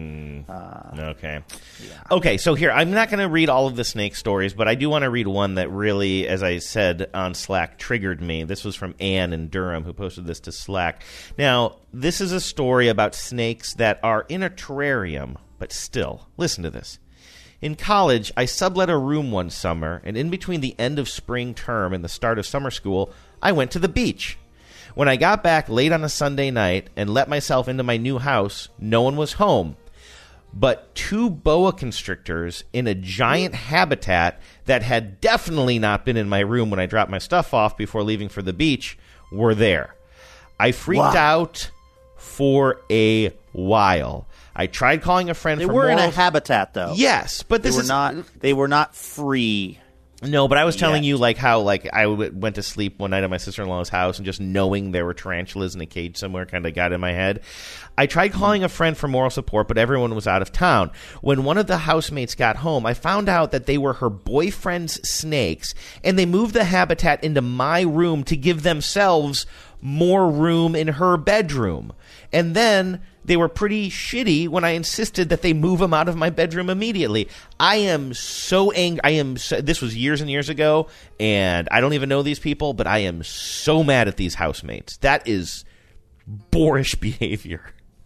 uh, Okay. Okay, so here, I'm not going to read all of the snake stories, but I do want to read one that really, as I said on Slack, triggered me. This was from Ann in Durham, who posted this to Slack. Now, this is a story about snakes that are in a terrarium, but still, listen to this. In college, I sublet a room one summer, and in between the end of spring term and the start of summer school, I went to the beach. When I got back late on a Sunday night and let myself into my new house, no one was home. But two boa constrictors in a giant habitat that had definitely not been in my room when I dropped my stuff off before leaving for the beach were there. I freaked Wow. out for a while. I tried calling a friend they for were in a moral- habitat, though. Yes, but this they were is not. They were not free. No, but I was telling Yet. you like how like I w- went to sleep one night at my sister-in-law's house and just knowing there were tarantulas in a cage somewhere kind of got in my head. I tried calling a friend for moral support, but everyone was out of town. When one of the housemates got home, I found out that they were her boyfriend's snakes, and they moved the habitat into my room to give themselves more room in her bedroom. And then they were pretty shitty when I insisted that they move them out of my bedroom immediately. I am so angry. I am. So, this was years and years ago, and I don't even know these people, but I am so mad at these housemates. That is boorish behavior.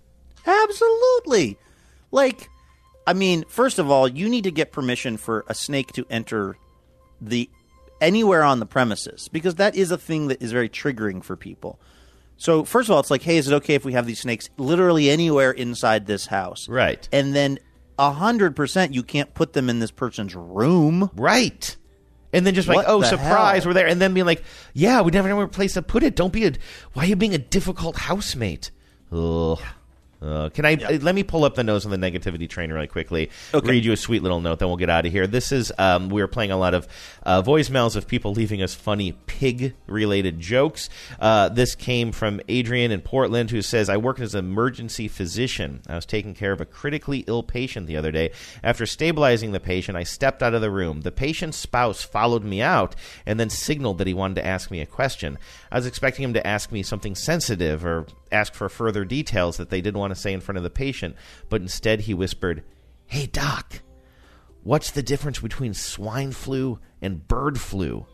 Absolutely. Like, I mean, first of all, you need to get permission for a snake to enter the anywhere on the premises, because that is a thing that is very triggering for people. So, first of all, it's like, hey, is it okay if we have these snakes literally anywhere inside this house? Right. And then a hundred percent, you can't put them in this person's room. Right. And then just like, What oh, the surprise, hell? we're there. And then being like, yeah, we never know where place to put it. Don't be a. Why are you being a difficult housemate? Ugh. Uh, can I uh, let me pull up the nose on the negativity train really quickly? Okay. Read you a sweet little note, then we'll get out of here. This is um, we were playing a lot of uh, voicemails of people leaving us funny pig-related jokes. Uh, this came from Adrian in Portland, who says, "I work as an emergency physician. I was taking care of a critically ill patient the other day. After stabilizing the patient, I stepped out of the room. The patient's spouse followed me out and then signaled that he wanted to ask me a question. I was expecting him to ask me something sensitive or ask for further details that they didn't want to say in front of the patient, but instead he whispered, 'Hey, doc, what's the difference between swine flu and bird flu?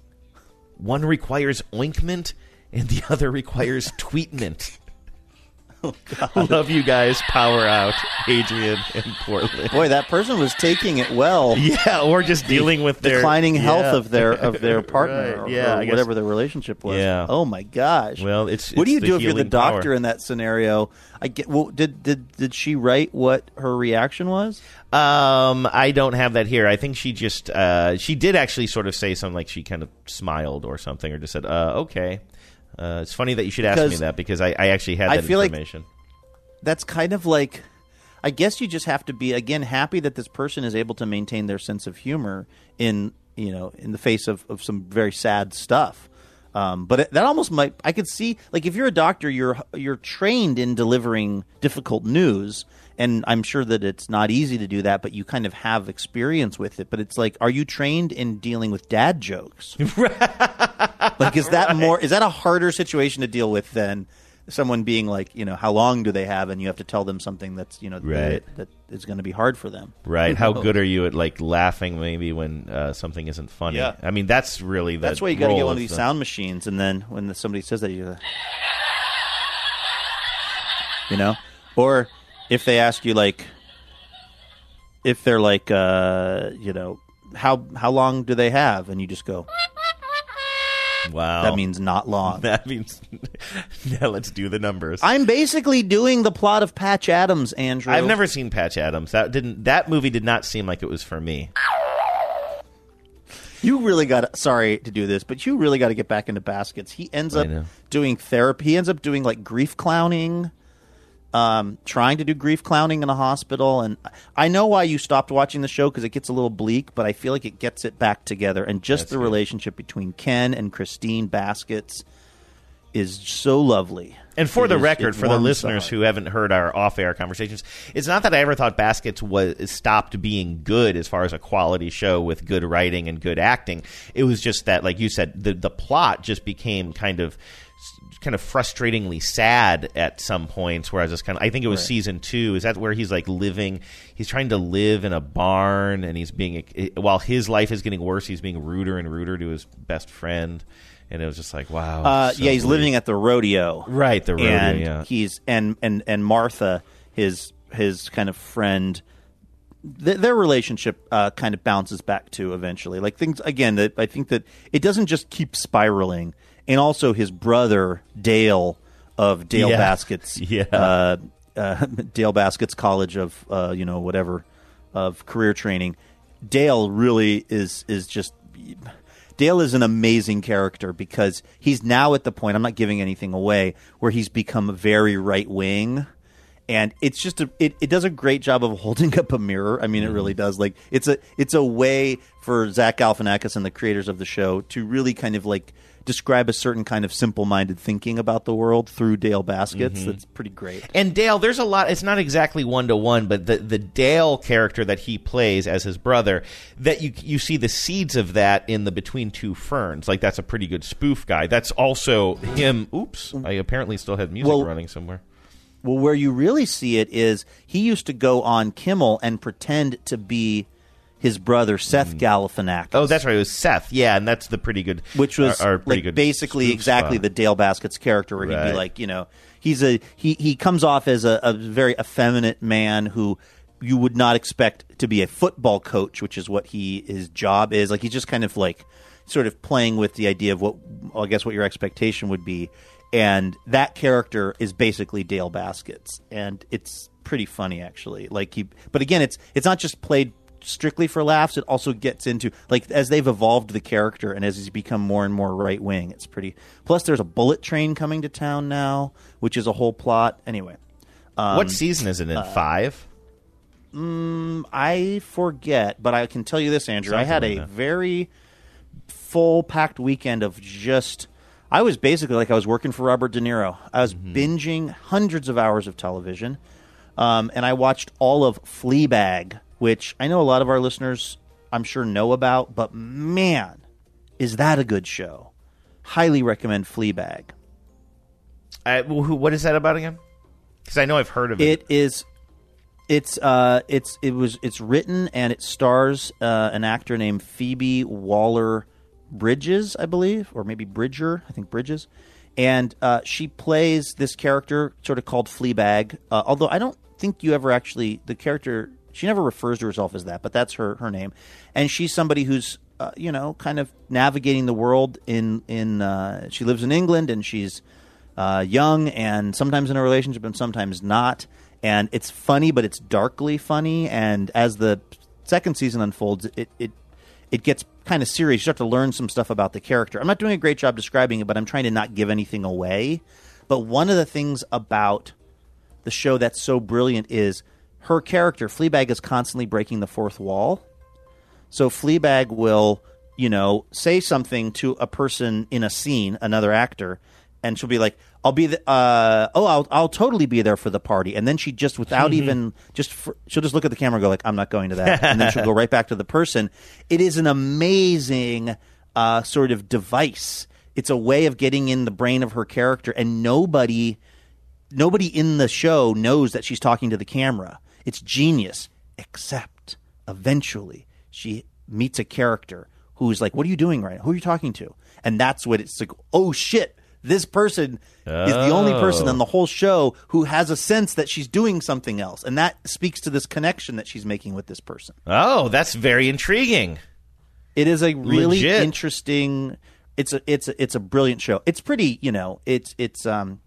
One requires ointment and the other requires tweetment.'" Oh, God. Love you guys. Power out, Adrian in Portland. Boy, that person was taking it well. Yeah, or just dealing with their declining health yeah. of their of their partner, Right, or, yeah, or I guess- whatever their relationship was. Yeah. Oh my gosh. Well, it's, what do it's you the do if you're the healing power. doctor in that scenario? I get. Well, did did did she write what her reaction was? Um, I don't have that here. I think she just uh, she did actually sort of say something like she kind of smiled or something, or just said, uh, "Okay." Uh, it's funny that you should ask Because me that because I, I actually had I that feel like- information. That's kind of like, I guess you just have to be, again, happy that this person is able to maintain their sense of humor in, you know, in the face of, of some very sad stuff. Um, but it, that almost might, I could see, like, if you're a doctor, you're you're trained in delivering difficult news, and I'm sure that it's not easy to do that, but you kind of have experience with it. But it's like, are you trained in dealing with dad jokes? Like, is that Right. more, is that a harder situation to deal with than someone being like, you know, how long do they have, and you have to tell them something that's, you know, Right. that, that is going to be hard for them. Right. Who How knows? good are you at like laughing maybe when uh, something isn't funny? Yeah. I mean, that's really the That's why you got to get role one of of these the- sound machines, and then when the, somebody says that, you go, you know, or if they ask you like, if they're like, uh, you know, how how long do they have, and you just go, Wow. that means not long. That means yeah. Let's do the numbers. I'm basically doing the plot of Patch Adams, Andrew. I've never seen Patch Adams. That didn't. That movie did not seem like it was for me. You really got sorry to do this, but you really got to get back into Baskets. He ends I up know. doing therapy. He ends up doing like grief clowning, um, trying to do grief clowning in a hospital. And I know why you stopped watching the show, because it gets a little bleak, but I feel like it gets it back together. And just That's the good. relationship between Ken and Christine Baskets is so lovely. And for It the is- record, it for the warms listeners heart. who haven't heard our off-air conversations, it's not that I ever thought Baskets was stopped being good as far as a quality show with good writing and good acting. It was just that, like you said, the the plot just became kind of kind of frustratingly sad at some points. Whereas it's kind of, I think it was Right. season two. Is that where he's like living? He's trying to live in a barn, and he's being while his life is getting worse, he's being ruder and ruder to his best friend. And it was just like, wow. Uh, so yeah, he's bleak. living at the rodeo. Right, the rodeo, and yeah. He's and and and Martha, his his kind of friend, th- their relationship uh, kind of bounces back to eventually. Like things again. That I think that it doesn't just keep spiraling. And also his brother Dale of Dale Yeah. Baskets, Yeah. uh, uh, Dale Baskets College of uh, you know whatever of career training. Dale really is is just. Dale is an amazing character because he's now at the point, I'm not giving anything away, where he's become very right wing. And it's just a, it, it does a great job of holding up a mirror. I mean, it really does. Like it's a it's a way for Zach Galifianakis and the creators of the show to really kind of like describe a certain kind of simple-minded thinking about the world through Dale Baskets. Mhm. That's pretty great. And Dale, there's a lot. It's not exactly one to one, but the the Dale character that he plays as his brother, that you you see the seeds of that in the Between Two Ferns. Like that's a pretty good spoof guy. That's also him. Oops, I apparently still had music Well- running somewhere. Well, where you really see it is he used to go on Kimmel and pretend to be his brother Seth Galifianakis. Oh, that's right. It was Seth. Yeah, and that's the pretty good, Which was our, our pretty like good basically spoof exactly spot. the Dale Baskets character, where he'd Right. be like, you know, he's a he he comes off as a, a very effeminate man who you would not expect to be a football coach, which is what he his job is. Like he's just kind of like sort of playing with the idea of what I guess what your expectation would be. And that character is basically Dale Baskets, and it's pretty funny actually. Like he, but again, it's it's not just played strictly for laughs. It also gets into like as they've evolved the character and as he's become more and more right wing. It's pretty. Plus, there's a bullet train coming to town now, which is a whole plot. Anyway, um, What season is it in? uh, Five. Mm, I forget, but I can tell you this, Andrew. I Something had like a that. very full packed weekend of just. I was basically like I was working for Robert De Niro. I was Mm-hmm. binging hundreds of hours of television, um, and I watched all of Fleabag, which I know a lot of our listeners, I'm sure, know about. But man, is that a good show! Highly recommend Fleabag. I, who, what is that about again? Because I know I've heard of it. It is. It's uh, it's it was it's written and it stars uh, an actor named Phoebe Waller Bridges, I believe, or maybe Bridger. I think Bridges, And uh, she plays this character sort of called Fleabag, uh, although I don't think you ever actually, the character, she never refers to herself as that, but that's her, her name. And she's somebody who's, uh, you know, kind of navigating the world in, in uh, she lives in England, and she's uh, young and sometimes in a relationship and sometimes not. And it's funny, but it's darkly funny. And as the second season unfolds, it it, it gets kind of serious. You start to learn some stuff about the character. I'm not doing a great job describing it, but I'm trying to not give anything away. But one of the things about the show that's so brilliant is her character, Fleabag, is constantly breaking the fourth wall. So Fleabag will, you know, say something to a person in a scene, another actor, and she'll be like, I'll be the, uh, oh, I'll, I'll totally be there for the party. And then she just, without even, just, for, she'll just look at the camera and go like, I'm not going to that. And then she'll go right back to the person. It is an amazing uh, sort of device. It's a way of getting in the brain of her character, and nobody, nobody in the show knows that she's talking to the camera. It's genius, except eventually she meets a character who's like, what are you doing right now? Who are you talking to? And that's what it's like, oh shit. This person oh. is the only person on the whole show who has a sense that she's doing something else. And that speaks to this connection that she's making with this person. Oh, that's very intriguing. It is a really Legit. interesting it's a it's a, it's a brilliant show. It's pretty, you know, it's it's um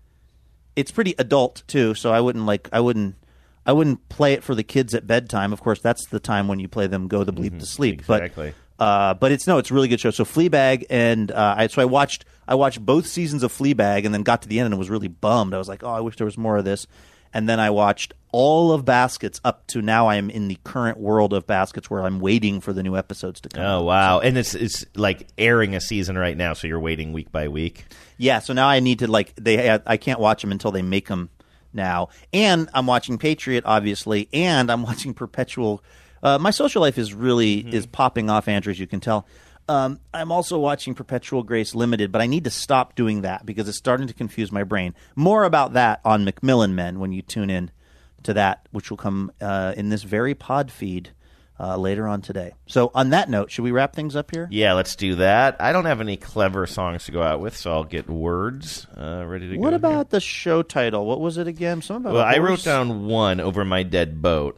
it's pretty adult too, so I wouldn't like I wouldn't I wouldn't play it for the kids at bedtime. Of course, that's the time when you play them go the bleep mm-hmm. to sleep. Exactly. But Uh, but it's no, it's a really good show. So Fleabag, and uh, I so I watched I watched both seasons of Fleabag, and then got to the end and was really bummed. I was like, oh, I wish there was more of this. And then I watched all of Baskets up to now. I'm in the current world of Baskets where I'm waiting for the new episodes to come. Oh wow! And it's it's like airing a season right now, so you're waiting week by week. Yeah. So now I need to like they I can't watch them until they make them now. And I'm watching Patriot, obviously, and I'm watching Perpetual. Uh, my social life is really mm-hmm. is popping off, Andrew, as you can tell. Um, I'm also watching Perpetual Grace Limited, but I need to stop doing that because it's starting to confuse my brain. More about that on Macmillan Men when you tune in to that, which will come uh, in this very pod feed uh, later on today. So on that note, should we wrap things up here? Yeah, let's do that. I don't have any clever songs to go out with, so I'll get words uh, ready to what go. What about here. the show title? What was it again? Something about well, I wrote down one, Over My Dead Boat.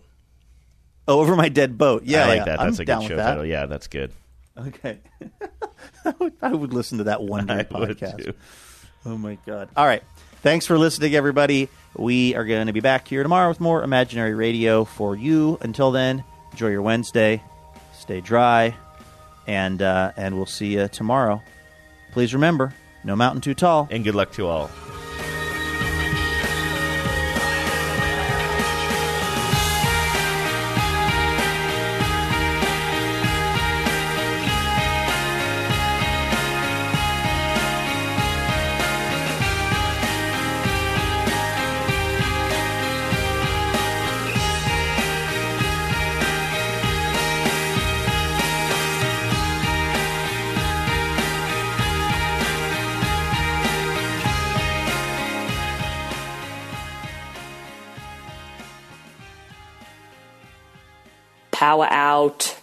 Oh, Over My Dead Boat. Yeah, I like yeah. that. That's I'm a down good show with that. title. Yeah, that's good. Okay. I, would, I would listen to that one day I podcast. would too. Oh, my God. All right. Thanks for listening, everybody. We are going to be back here tomorrow with more Imaginary Radio for you. Until then, enjoy your Wednesday. Stay dry. And, uh, and we'll see you tomorrow. Please remember, no mountain too tall. And good luck to all. Power out.